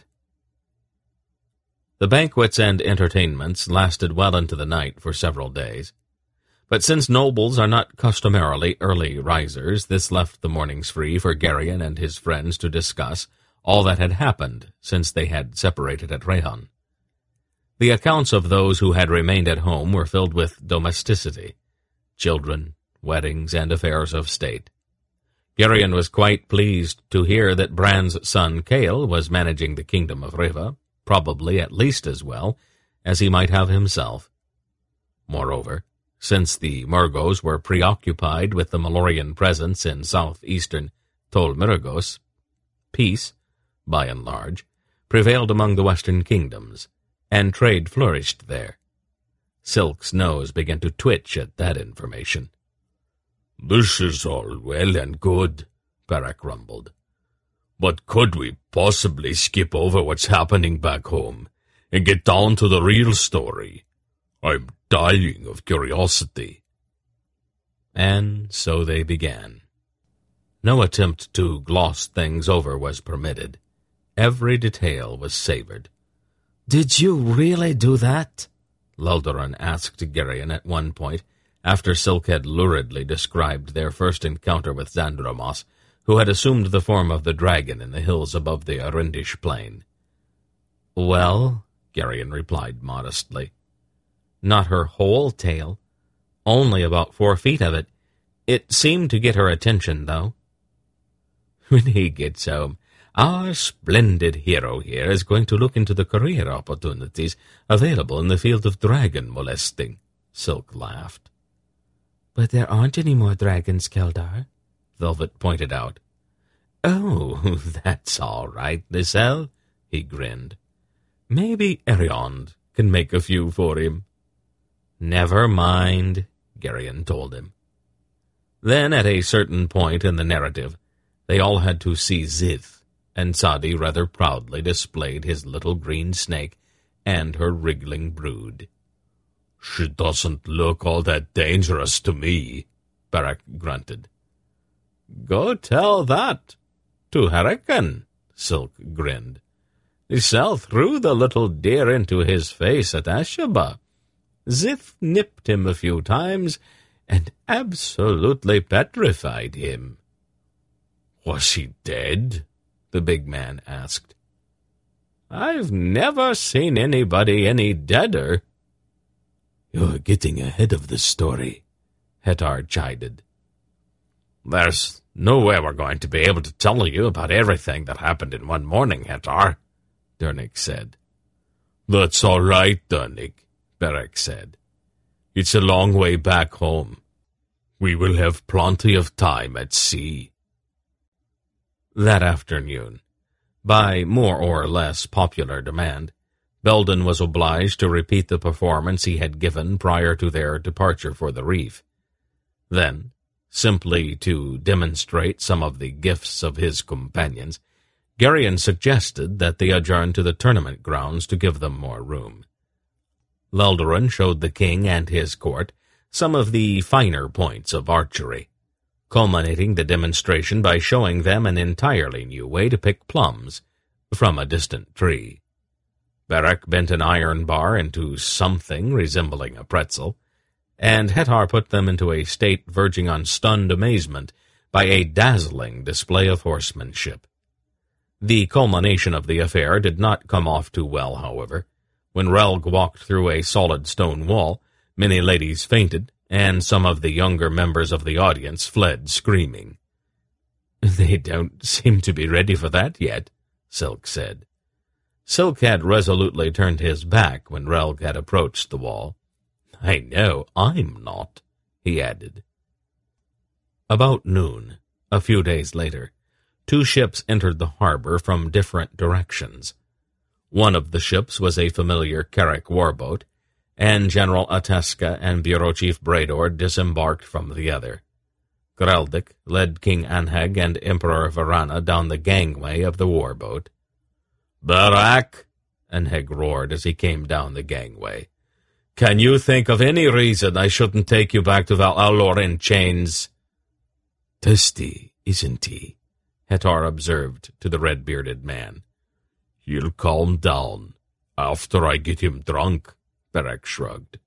The banquets and entertainments lasted well into the night for several days. But since nobles are not customarily early risers, this left the mornings free for Geryon and his friends to discuss all that had happened since they had separated at Rehon. The accounts of those who had remained at home were filled with domesticity, children, weddings, and affairs of state. Geryon was quite pleased to hear that Bran's son Kael was managing the kingdom of Riva, probably at least as well as he might have himself. Moreover, since the Murgos were preoccupied with the Malorian presence in southeastern Tol Miragos, peace, by and large, prevailed among the western kingdoms, and trade flourished there. Silk's nose began to twitch at that information. "This is all well and good," Perek rumbled. "But could we possibly skip over what's happening back home and get down to the real story? I'm dying of curiosity." And so they began. No attempt to gloss things over was permitted. Every detail was savored. "Did you really do that?" Luldaran asked Geryon at one point, after Silk had luridly described their first encounter with Xandromos, who had assumed the form of the dragon in the hills above the Arindish plain. "Well," Geryon replied modestly, Not her whole tail, only about 4 feet of it. It seemed to get her attention, though. When he gets home, our splendid hero here is going to look into the career opportunities available in the field of dragon molesting, Silk laughed. But there aren't any more dragons, Keldar, Velvet pointed out. Oh, that's all right, Lyselle, he grinned. Maybe Eriond can make a few for him. Never mind, Geryon told him. Then, at a certain point in the narrative, they all had to see Zith, and Sadi rather proudly displayed his little green snake and her wriggling brood. She doesn't look all that dangerous to me, Beric grunted. Go tell that to Hurricane, Silk grinned. Lyselle threw the little deer into his face at Ashaba. Zith nipped him a few times and absolutely petrified him. Was he dead? The big man asked. I've never seen anybody any deader. You're getting ahead of the story, Hettar chided. There's no way we're going to be able to tell you about everything that happened in one morning, Hettar, Dernick said. That's all right, Dernick, Beric said. It's a long way back home. We will have plenty of time at sea. That afternoon, by more or less popular demand, Belden was obliged to repeat the performance he had given prior to their departure for the reef. Then, simply to demonstrate some of the gifts of his companions, Geryon suggested that they adjourn to the tournament grounds to give them more room. Leldarin showed the king and his court some of the finer points of archery, culminating the demonstration by showing them an entirely new way to pick plums from a distant tree. Beric bent an iron bar into something resembling a pretzel, and Hettar put them into a state verging on stunned amazement by a dazzling display of horsemanship. The culmination of the affair did not come off too well, however. When Relg walked through a solid stone wall, many ladies fainted, and some of the younger members of the audience fled screaming. They don't seem to be ready for that yet, Silk said. Silk had resolutely turned his back when Relg had approached the wall. I know I'm not, he added. About noon, a few days later, 2 ships entered the harbor from different directions. One of the ships was a familiar Carrick warboat, and General Ateska and Bureau Chief Brador disembarked from the other. Greldic led King Anheg and Emperor Varana down the gangway of the warboat. Beric, Anheg roared as he came down the gangway. Can you think of any reason I shouldn't take you back to Val Alor in chains? Testy, isn't he? Hettar observed to the red-bearded man. He'll calm down after I get him drunk, Beric shrugged.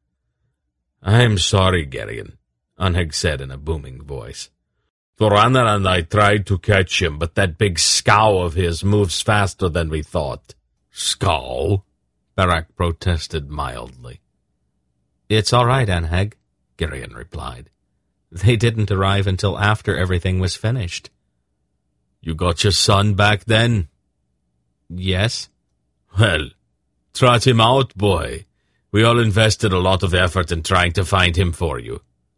I'm sorry, Geryon, Anheg said in a booming voice. Varana and I tried to catch him, but that big scow of his moves faster than we thought. Scow? Beric protested mildly. It's all right, Anheg, Geryon replied. They didn't arrive until after everything was finished. You got your son back then? Yes. Well, trot him out, boy. We all invested a lot of effort in trying to find him for you.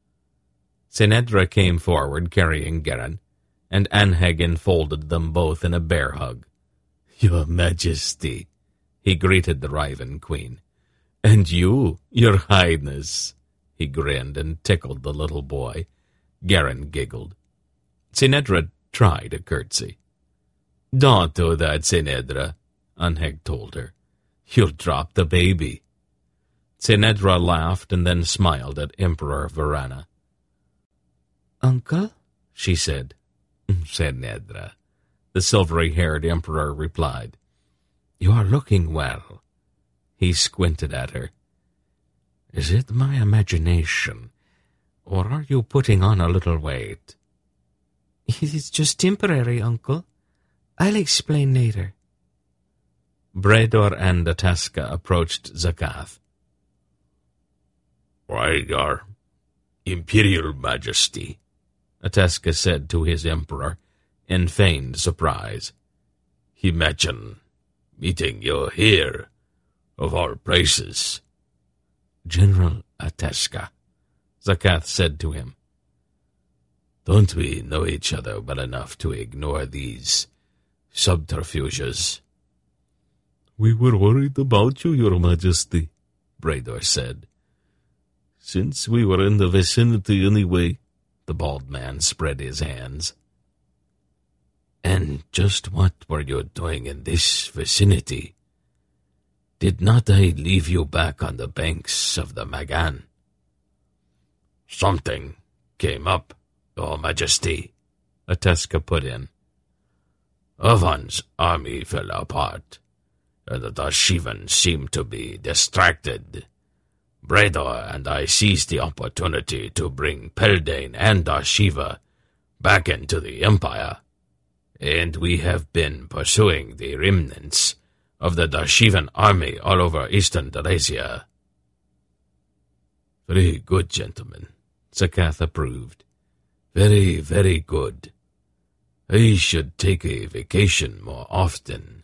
Sinedra came forward carrying Geryon, and Anheg enfolded them both in a bear hug. Your Majesty, he greeted the Riven Queen. And you, Your Highness. He grinned and tickled the little boy. Geryon giggled. Sinedra tried a curtsy. Don't do that, Sinedra, Anheg told her. You'll drop the baby. Sinedra laughed and then smiled at Emperor Varana. Uncle? She said. Sinedra, the silvery-haired emperor replied. You are looking well. He squinted at her. Is it my imagination, or are you putting on a little weight? It is just temporary, Uncle. I'll explain later. Brador and Ateska approached Zakath. "Why, your Imperial Majesty," Ateska said to his emperor in feigned surprise. "Imagine meeting you here, of all places." "General Ateska," Zakath said to him, "Don't we know each other well enough to ignore these subterfuges?" "We were worried about you, Your Majesty," Brador said. "Since we were in the vicinity anyway." The bald man spread his hands. "And just what were you doing in this vicinity? Did not I leave you back on the banks of the Magan?" "Something came up, Your Majesty," Ateska put in. "Avan's army fell apart, and the Dashivan seemed to be distracted. Brador and I seized the opportunity to bring Peldane and Dashiva back into the Empire, and we have been pursuing the remnants of the Dashivan army all over eastern Dalasia." "Very good, gentlemen," Zakath approved. "Very, very good. I should take a vacation more often."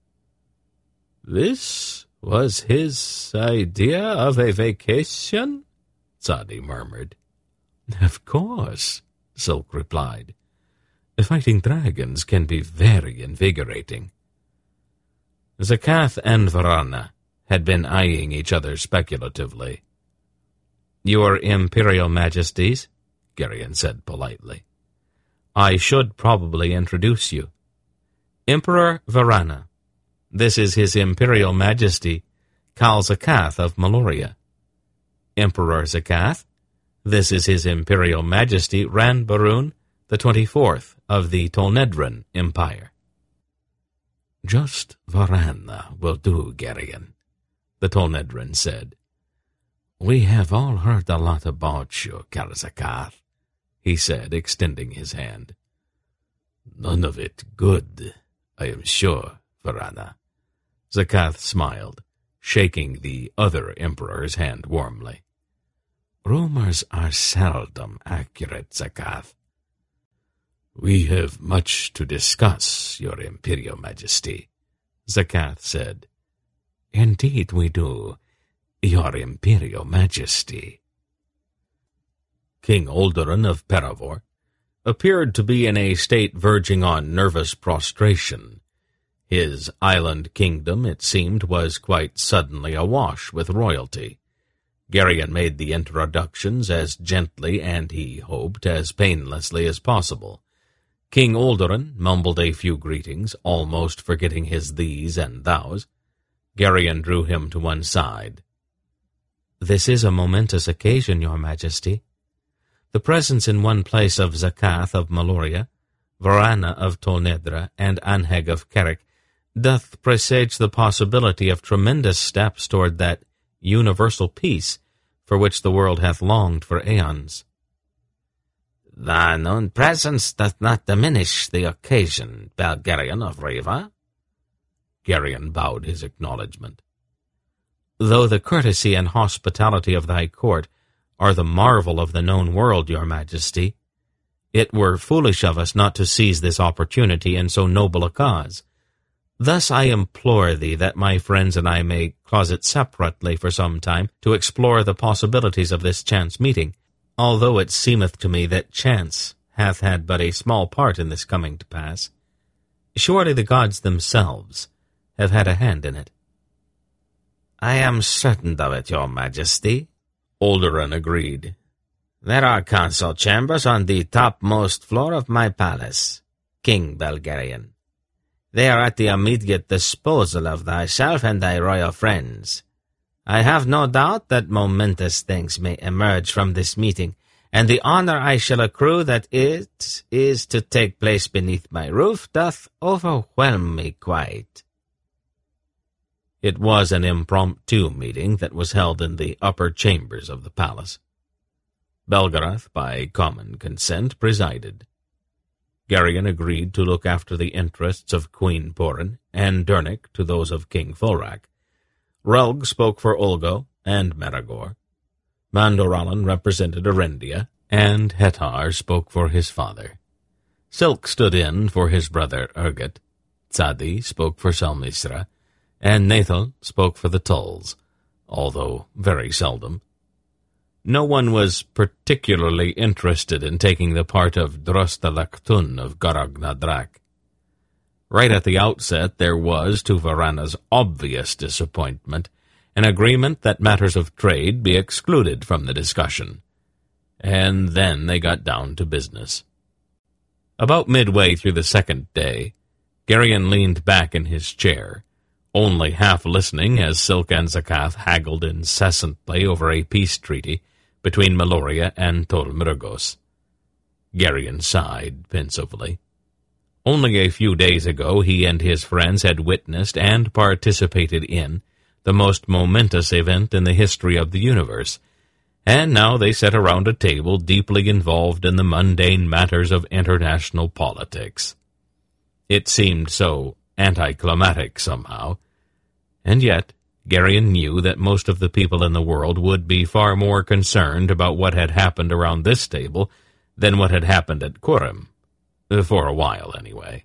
"This was his idea of a vacation?" Tzadi murmured. "Of course," Silk replied. "Fighting dragons can be very invigorating." Zakath and Varana had been eyeing each other speculatively. "Your Imperial Majesties," Garion said politely, "I should probably introduce you. Emperor Varana. This is His Imperial Majesty, Kal Zakath of Meloria. Emperor Zakath. This is His Imperial Majesty Ran Barun the 24th of the Tolnedran Empire." "Just Varana will do, Garion," the Tolnedran said. "We have all heard a lot about you, Kal Zakath," he said, extending his hand. "None of it good, I am sure, Varana." Zakath smiled, shaking the other emperor's hand warmly. "Rumors are seldom accurate, Zakath." "We have much to discuss, Your Imperial Majesty," Zakath said. "Indeed we do, Your Imperial Majesty." King Oldoran of Peravor appeared to be in a state verging on nervous prostration. His island kingdom, it seemed, was quite suddenly awash with royalty. Garion made the introductions as gently and, he hoped, as painlessly as possible. King Oldoran mumbled a few greetings, almost forgetting his these and thous. Garion drew him to one side. "This is a momentous occasion, Your Majesty. The presence in one place of Zakath of Meloria, Varana of Tolnedra, and Anheg of Kerik doth presage the possibility of tremendous steps toward that universal peace for which the world hath longed for aeons." "Thine own presence doth not diminish the occasion, Belgarion of Riva." Garion bowed his acknowledgment. "Though the courtesy and hospitality of thy court are the marvel of the known world, Your Majesty, it were foolish of us not to seize this opportunity in so noble a cause. Thus I implore thee that my friends and I may closet separately for some time to explore the possibilities of this chance meeting, although it seemeth to me that chance hath had but a small part in this coming to pass. Surely the gods themselves have had a hand in it." "I am certain of it, Your Majesty," Oldoran agreed. "There are council chambers on the topmost floor of my palace, King Belgarion. They are at the immediate disposal of thyself and thy royal friends. I have no doubt that momentous things may emerge from this meeting, and the honor I shall accrue that it is to take place beneath my roof doth overwhelm me quite." It was an impromptu meeting that was held in the upper chambers of the palace. Belgarath, by common consent, presided. Garion agreed to look after the interests of Queen Porin, and Dernick to those of King Fulrak. Relg spoke for Olgo and Meragor. Mandoralan represented Erendia, and Hetar spoke for his father. Silk stood in for his brother Urget, Tzadi spoke for Salmisra, and Nathal spoke for the Tulls, although very seldom. No one was particularly interested in taking the part of Drostalaktun of Garag Nadrak. Right at the outset there was, to Varana's obvious disappointment, an agreement that matters of trade be excluded from the discussion, and then they got down to business. About midway through the second day, Garion leaned back in his chair, only half listening as Silk and Zakath haggled incessantly over a peace treaty between Meloria and Tol Mrugos. Garion sighed pensively. Only a few days ago he and his friends had witnessed and participated in the most momentous event in the history of the universe, and now they sat around a table deeply involved in the mundane matters of international politics. It seemed so anticlimactic somehow, and yet Garion knew that most of the people in the world would be far more concerned about what had happened around this table than what had happened at Kurim, for a while anyway.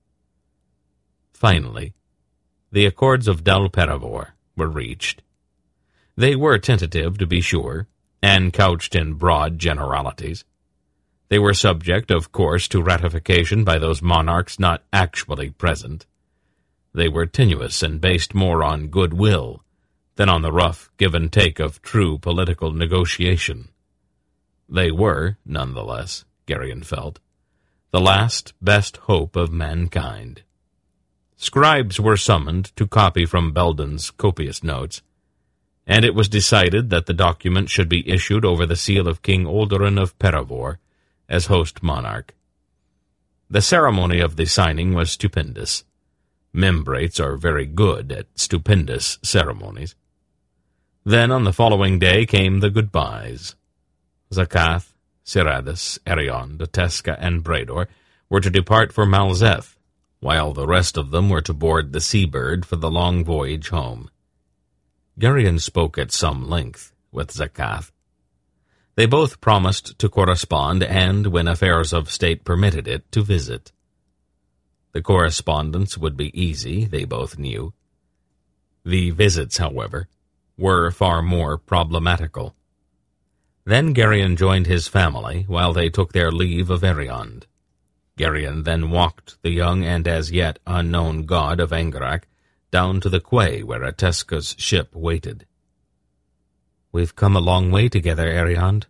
Finally, the Accords of Del Peravor were reached. They were tentative, to be sure, and couched in broad generalities. They were subject, of course, to ratification by those monarchs not actually present. They were tenuous and based more on goodwill than on the rough give-and-take of true political negotiation. They were, nonetheless, Garion felt, the last best hope of mankind. Scribes were summoned to copy from Belden's copious notes, and it was decided that the document should be issued over the seal of King Oldoran of Peravor as host monarch. The ceremony of the signing was stupendous. Membrates are very good at stupendous ceremonies. Then on the following day came the goodbyes. Zakath, Siradis, Erion, Dateska, and Brador were to depart for Malzeth, while the rest of them were to board the Seabird for the long voyage home. Garion spoke at some length with Zakath. They both promised to correspond and, when affairs of state permitted it, to visit. The correspondence would be easy, they both knew. The visits, however, were far more problematical. Then Garion joined his family while they took their leave of Eriond. Garion then walked the young and as yet unknown god of Angarak down to the quay where Ateska's ship waited. "We've come a long way together, Eriond."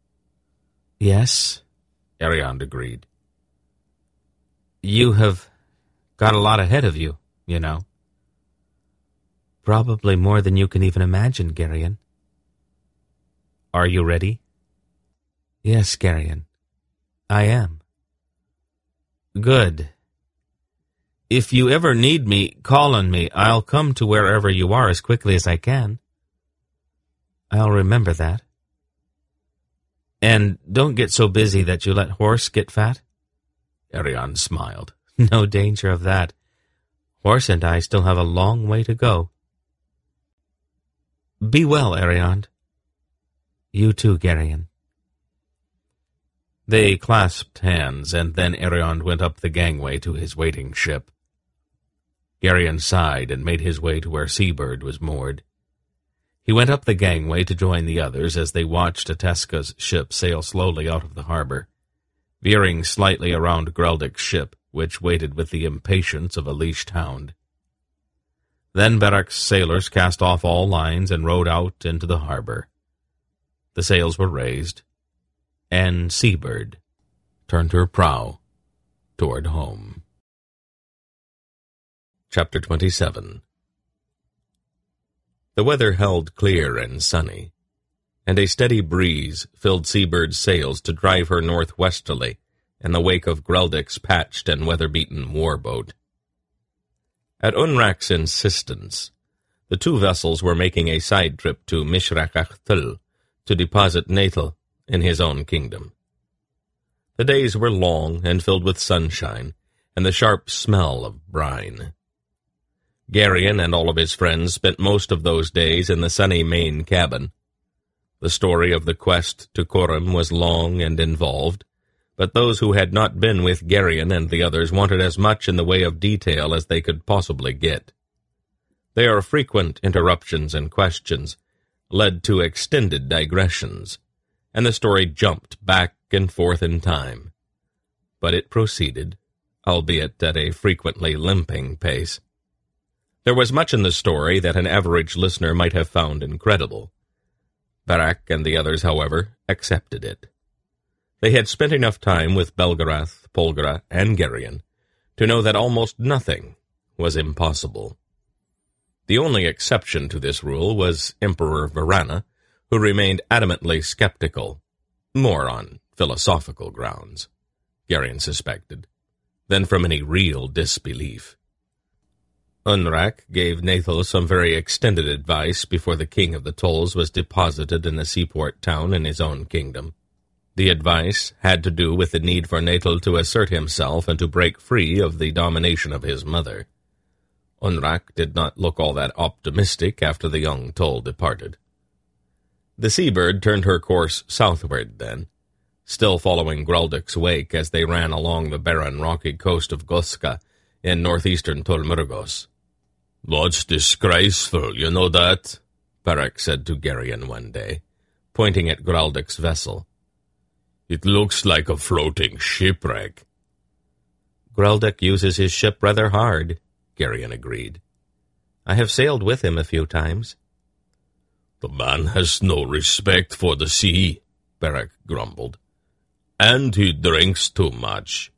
"Yes," Eriond agreed. "You have got a lot ahead of you, you know." "Probably more than you can even imagine, Garion." "Are you ready?" "Yes, Garion, I am." "Good. If you ever need me, call on me. I'll come to wherever you are as quickly as I can." "I'll remember that." "And don't get so busy that you let Horse get fat?" Erion smiled. "No danger of that. Horse and I still have a long way to go." "Be well, Eriond." "You too, Garion." They clasped hands, and then Eriond went up the gangway to his waiting ship. Garion sighed and made his way to where Seabird was moored. He went up the gangway to join the others as they watched Ateska's ship sail slowly out of the harbor, veering slightly around Greldic's ship, which waited with the impatience of a leashed hound. Then Berak's sailors cast off all lines and rowed out into the harbor. The sails were raised, and Seabird turned her prow toward home. Chapter 27. The weather held clear and sunny, and a steady breeze filled Seabird's sails to drive her northwesterly in the wake of Greldic's patched and weather-beaten warboat. At Unrak's insistence, the two vessels were making a side trip to Mishrak-Achtul to deposit Nathal in his own kingdom. The days were long and filled with sunshine and the sharp smell of brine. Garion and all of his friends spent most of those days in the sunny main cabin. The story of the quest to Corim was long and involved, but those who had not been with Geryon and the others wanted as much in the way of detail as they could possibly get. Their frequent interruptions and questions led to extended digressions, and the story jumped back and forth in time. But it proceeded, albeit at a frequently limping pace. There was much in the story that an average listener might have found incredible. Barak and the others, however, accepted it. They had spent enough time with Belgarath, Polgara, and Geryon to know that almost nothing was impossible. The only exception to this rule was Emperor Varana, who remained adamantly skeptical, more on philosophical grounds, Geryon suspected, than from any real disbelief. Unrak gave Nathal some very extended advice before the king of the Tolls was deposited in a seaport town in his own kingdom. The advice had to do with the need for Nathal to assert himself and to break free of the domination of his mother. Unrak did not look all that optimistic after the young Toll departed. The Seabird turned her course southward then, still following Graldic's wake as they ran along the barren rocky coast of Goska in northeastern Tolmurgos. "That's disgraceful, you know that?" Barak said to Geryon one day, pointing at Graldic's vessel. "It looks like a floating shipwreck." "Graldic uses his ship rather hard," Geryon agreed. "I have sailed with him a few times." "The man has no respect for the sea," Barak grumbled. "And he drinks too much."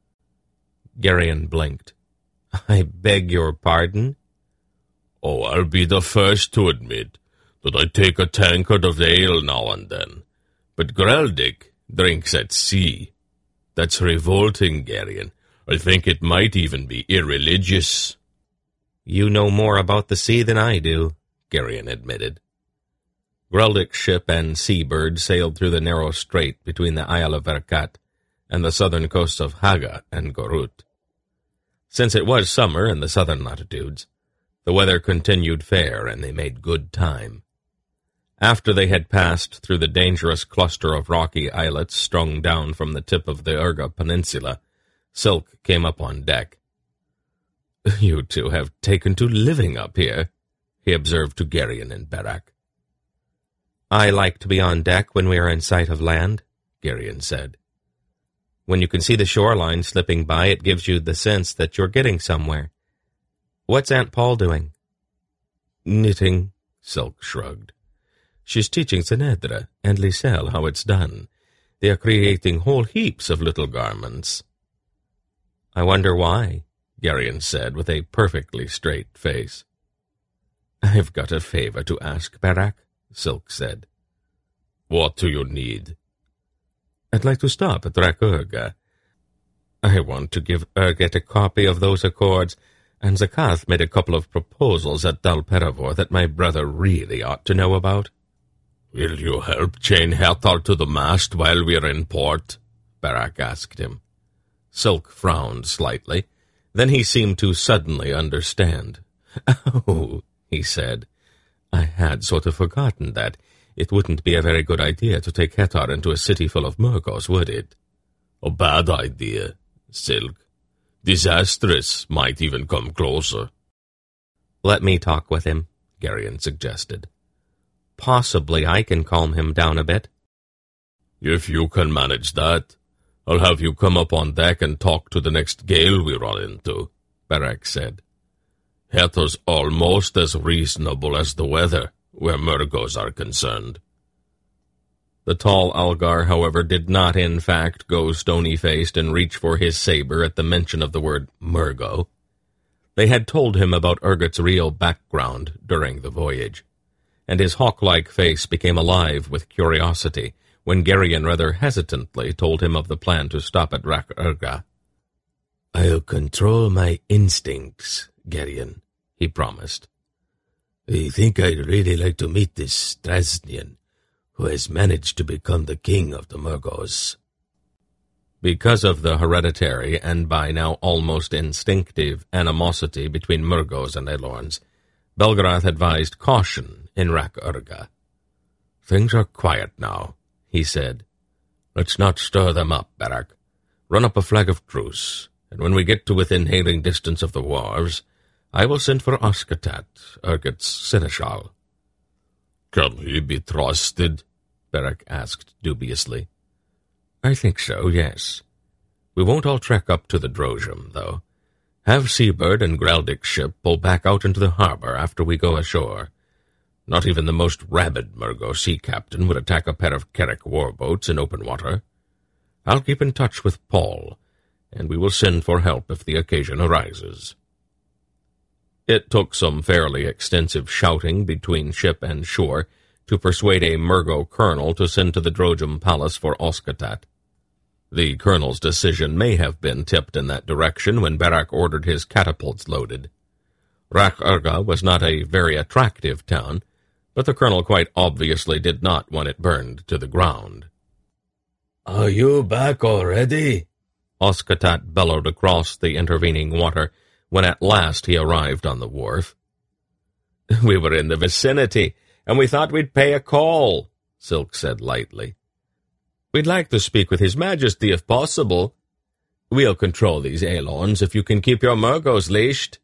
Geryon blinked. "I beg your pardon?" "Oh, I'll be the first to admit that I take a tankard of ale now and then. But Graldic drinks at sea. That's revolting, Geryon. I think it might even be irreligious." "You know more about the sea than I do," Geryon admitted. Graldic's ship and Seabird sailed through the narrow strait between the Isle of Verkat and the southern coasts of Haga and Gorut. Since it was summer in the southern latitudes, the weather continued fair and they made good time. After they had passed through the dangerous cluster of rocky islets strung down from the tip of the Urga Peninsula, Silk came up on deck. "You two have taken to living up here," he observed to Geryon and Barak. "I like to be on deck when we are in sight of land," Geryon said. "When you can see the shoreline slipping by, it gives you the sense that you're getting somewhere. What's Aunt Paul doing?" "Knitting," Silk shrugged. "She's teaching Zenedra and Lisel how it's done. They are creating whole heaps of little garments." "I wonder why," Geryon said with a perfectly straight face. "I've got a favor to ask, Barak," Silk said. "What do you need?" "I'd like to stop at Rak Urga. I want to give Urget a copy of those accords, and Zakath made a couple of proposals at Dalperavor that my brother really ought to know about." "Will you help chain Hathor to the mast while we're in port?" Barak asked him. Silk frowned slightly. Then he seemed to suddenly understand. "Oh," he said, "I had sort of forgotten that. It wouldn't be a very good idea to take Hathor into a city full of Murgos, would it?" "A bad idea, Silk. Disastrous, might even come closer." "Let me talk with him," Geryon suggested. "Possibly I can calm him down a bit." "If you can manage that, I'll have you come up on deck and talk to the next gale we run into," Barak said. "Hathor's almost as reasonable as the weather, where Murgos are concerned." The tall Algar, however, did not in fact go stony-faced and reach for his saber at the mention of the word Murgo. They had told him about Urget's real background during the voyage, and his hawk-like face became alive with curiosity when Geryon rather hesitantly told him of the plan to stop at Rak Urga. "I'll control my instincts, Geryon," he promised. "I think I'd really like to meet this Strasnian, who has managed to become the king of the Murgos." Because of the hereditary and by now almost instinctive animosity between Murgos and Elorns, Belgarath advised caution in Rak Urga. Things are quiet now, he said. Let's not stir them up, Barak. Run up a flag of truce, and when we get to within hailing distance of the wharves, I will send for Oscatat, Urget's seneschal. Can he be trusted? Barak asked dubiously. I think so, yes. We won't all trek up to the Drojum, though. Have Seabird and Graldic's ship pull back out into the harbor after we go ashore. Not even the most rabid Murgo sea captain would attack a pair of Carrick warboats in open water. I'll keep in touch with Paul, and we will send for help if the occasion arises. It took some fairly extensive shouting between ship and shore to persuade a Murgo colonel to send to the Drojum Palace for Oscatat. The colonel's decision may have been tipped in that direction when Barak ordered his catapults loaded. Rak Urga was not a very attractive town, but the colonel quite obviously did not want it burned to the ground. Are you back already? Oscatat bellowed across the intervening water when at last he arrived on the wharf. We were in the vicinity, and we thought we'd pay a call, Silk said lightly. We'd like to speak with His Majesty if possible. We'll control these Aelons if you can keep your Murgos leashed.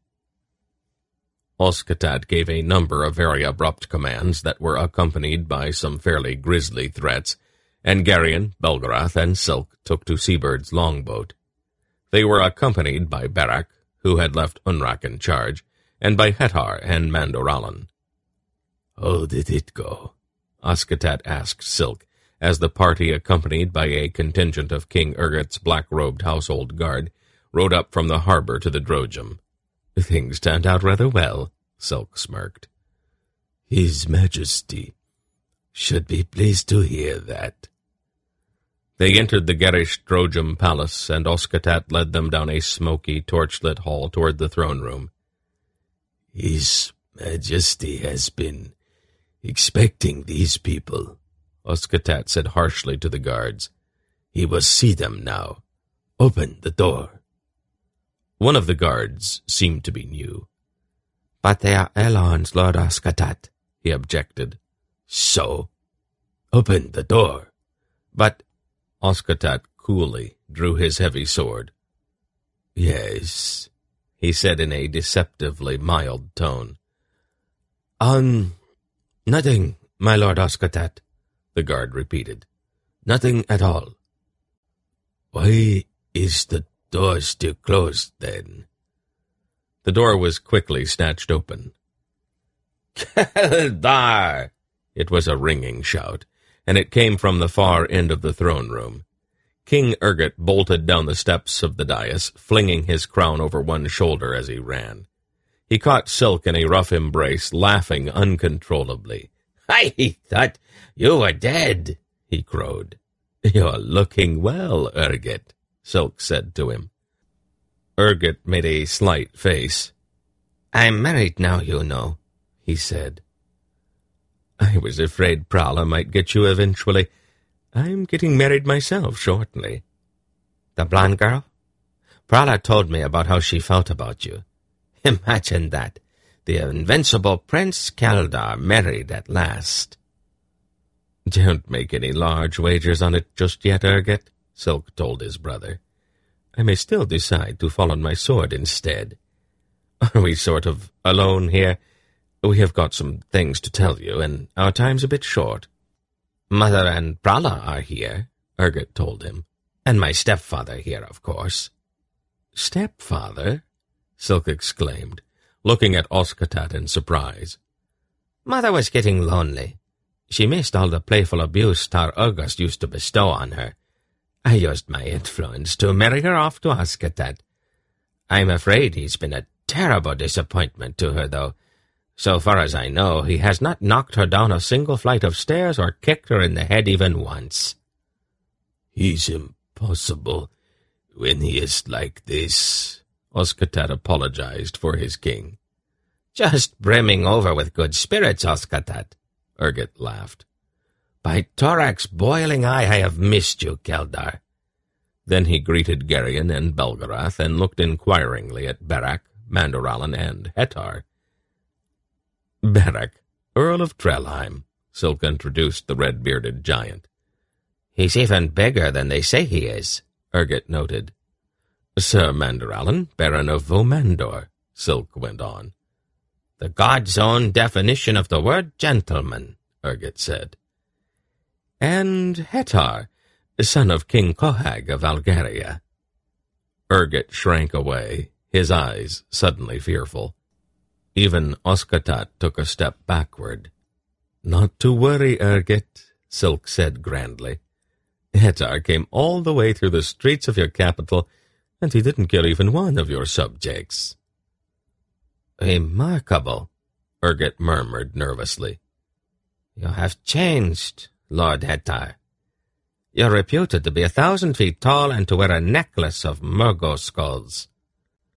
Oscatat gave a number of very abrupt commands that were accompanied by some fairly grisly threats, and Garion, Belgarath, and Silk took to Seabird's longboat. They were accompanied by Barak, who had left Unrak in charge, and by Hetar and Mandoralan. How did it go? Oscatat asked Silk, as the party, accompanied by a contingent of King Urget's black-robed household guard, rode up from the harbor to the Drojum. Things turned out rather well, Silk smirked. His Majesty should be pleased to hear that. They entered the garish Drojum Palace, and Oscatat led them down a smoky, torch-lit hall toward the throne room. His Majesty has been expecting these people, Oscatat said harshly to the guards. He will see them now. Open the door. One of the guards seemed to be new. But they are Aelons, Lord Oscatat, he objected. So? Open the door. But Oscatat coolly drew his heavy sword. Yes, he said in a deceptively mild tone. Nothing, my Lord Oscatat, the guard repeated. Nothing at all. Why is the door still closed, then? The door was quickly snatched open. Keldar! It was a ringing shout, and it came from the far end of the throne room. King Urget bolted down the steps of the dais, flinging his crown over one shoulder as he ran. He caught Silk in a rough embrace, laughing uncontrollably. I thought you were dead, he crowed. You're looking well, Urget, Silk said to him. Urget made a slight face. I'm married now, you know, he said. I was afraid Prala might get you eventually. I'm getting married myself shortly. The blonde girl? Prala told me about how she felt about you. Imagine that. The invincible Prince Keldar married at last. Don't make any large wagers on it just yet, Urget, Silk told his brother. I may still decide to fall on my sword instead. Are we sort of alone here? We have got some things to tell you, and our time's a bit short. Mother and Prala are here, Urget told him. And my stepfather here, of course. Stepfather? Silk exclaimed, looking at Oscatat in surprise. Mother was getting lonely. She missed all the playful abuse Tar Urgus used to bestow on her. I used my influence to marry her off to Oscatat. I'm afraid he's been a terrible disappointment to her, though. So far as I know, he has not knocked her down a single flight of stairs or kicked her in the head even once. He's impossible when he is like this, Oscatat apologized for his king. Just brimming over with good spirits, Oscatat, Urget laughed. By Torak's boiling eye, I have missed you, Keldar. Then he greeted Garion and Belgarath and looked inquiringly at Barak, Mandoralan, and Hetar. Barak, Earl of Trelheim, Silk introduced the red-bearded giant. He's even bigger than they say he is, Urget noted. Sir Mandoralin, Baron of Vomandor, Silk went on. The god's own definition of the word gentleman, Urget said. And Hetar, son of King Kohag of Algaria. Urget shrank away, his eyes suddenly fearful. Even Oscatat took a step backward. Not to worry, Urget, Silk said grandly. Hetar came all the way through the streets of your capital, and he didn't kill even one of your subjects. Remarkable, Urget murmured nervously. You have changed, Lord Hetar. You're reputed to be 1,000 feet tall and to wear a necklace of Murgo skulls.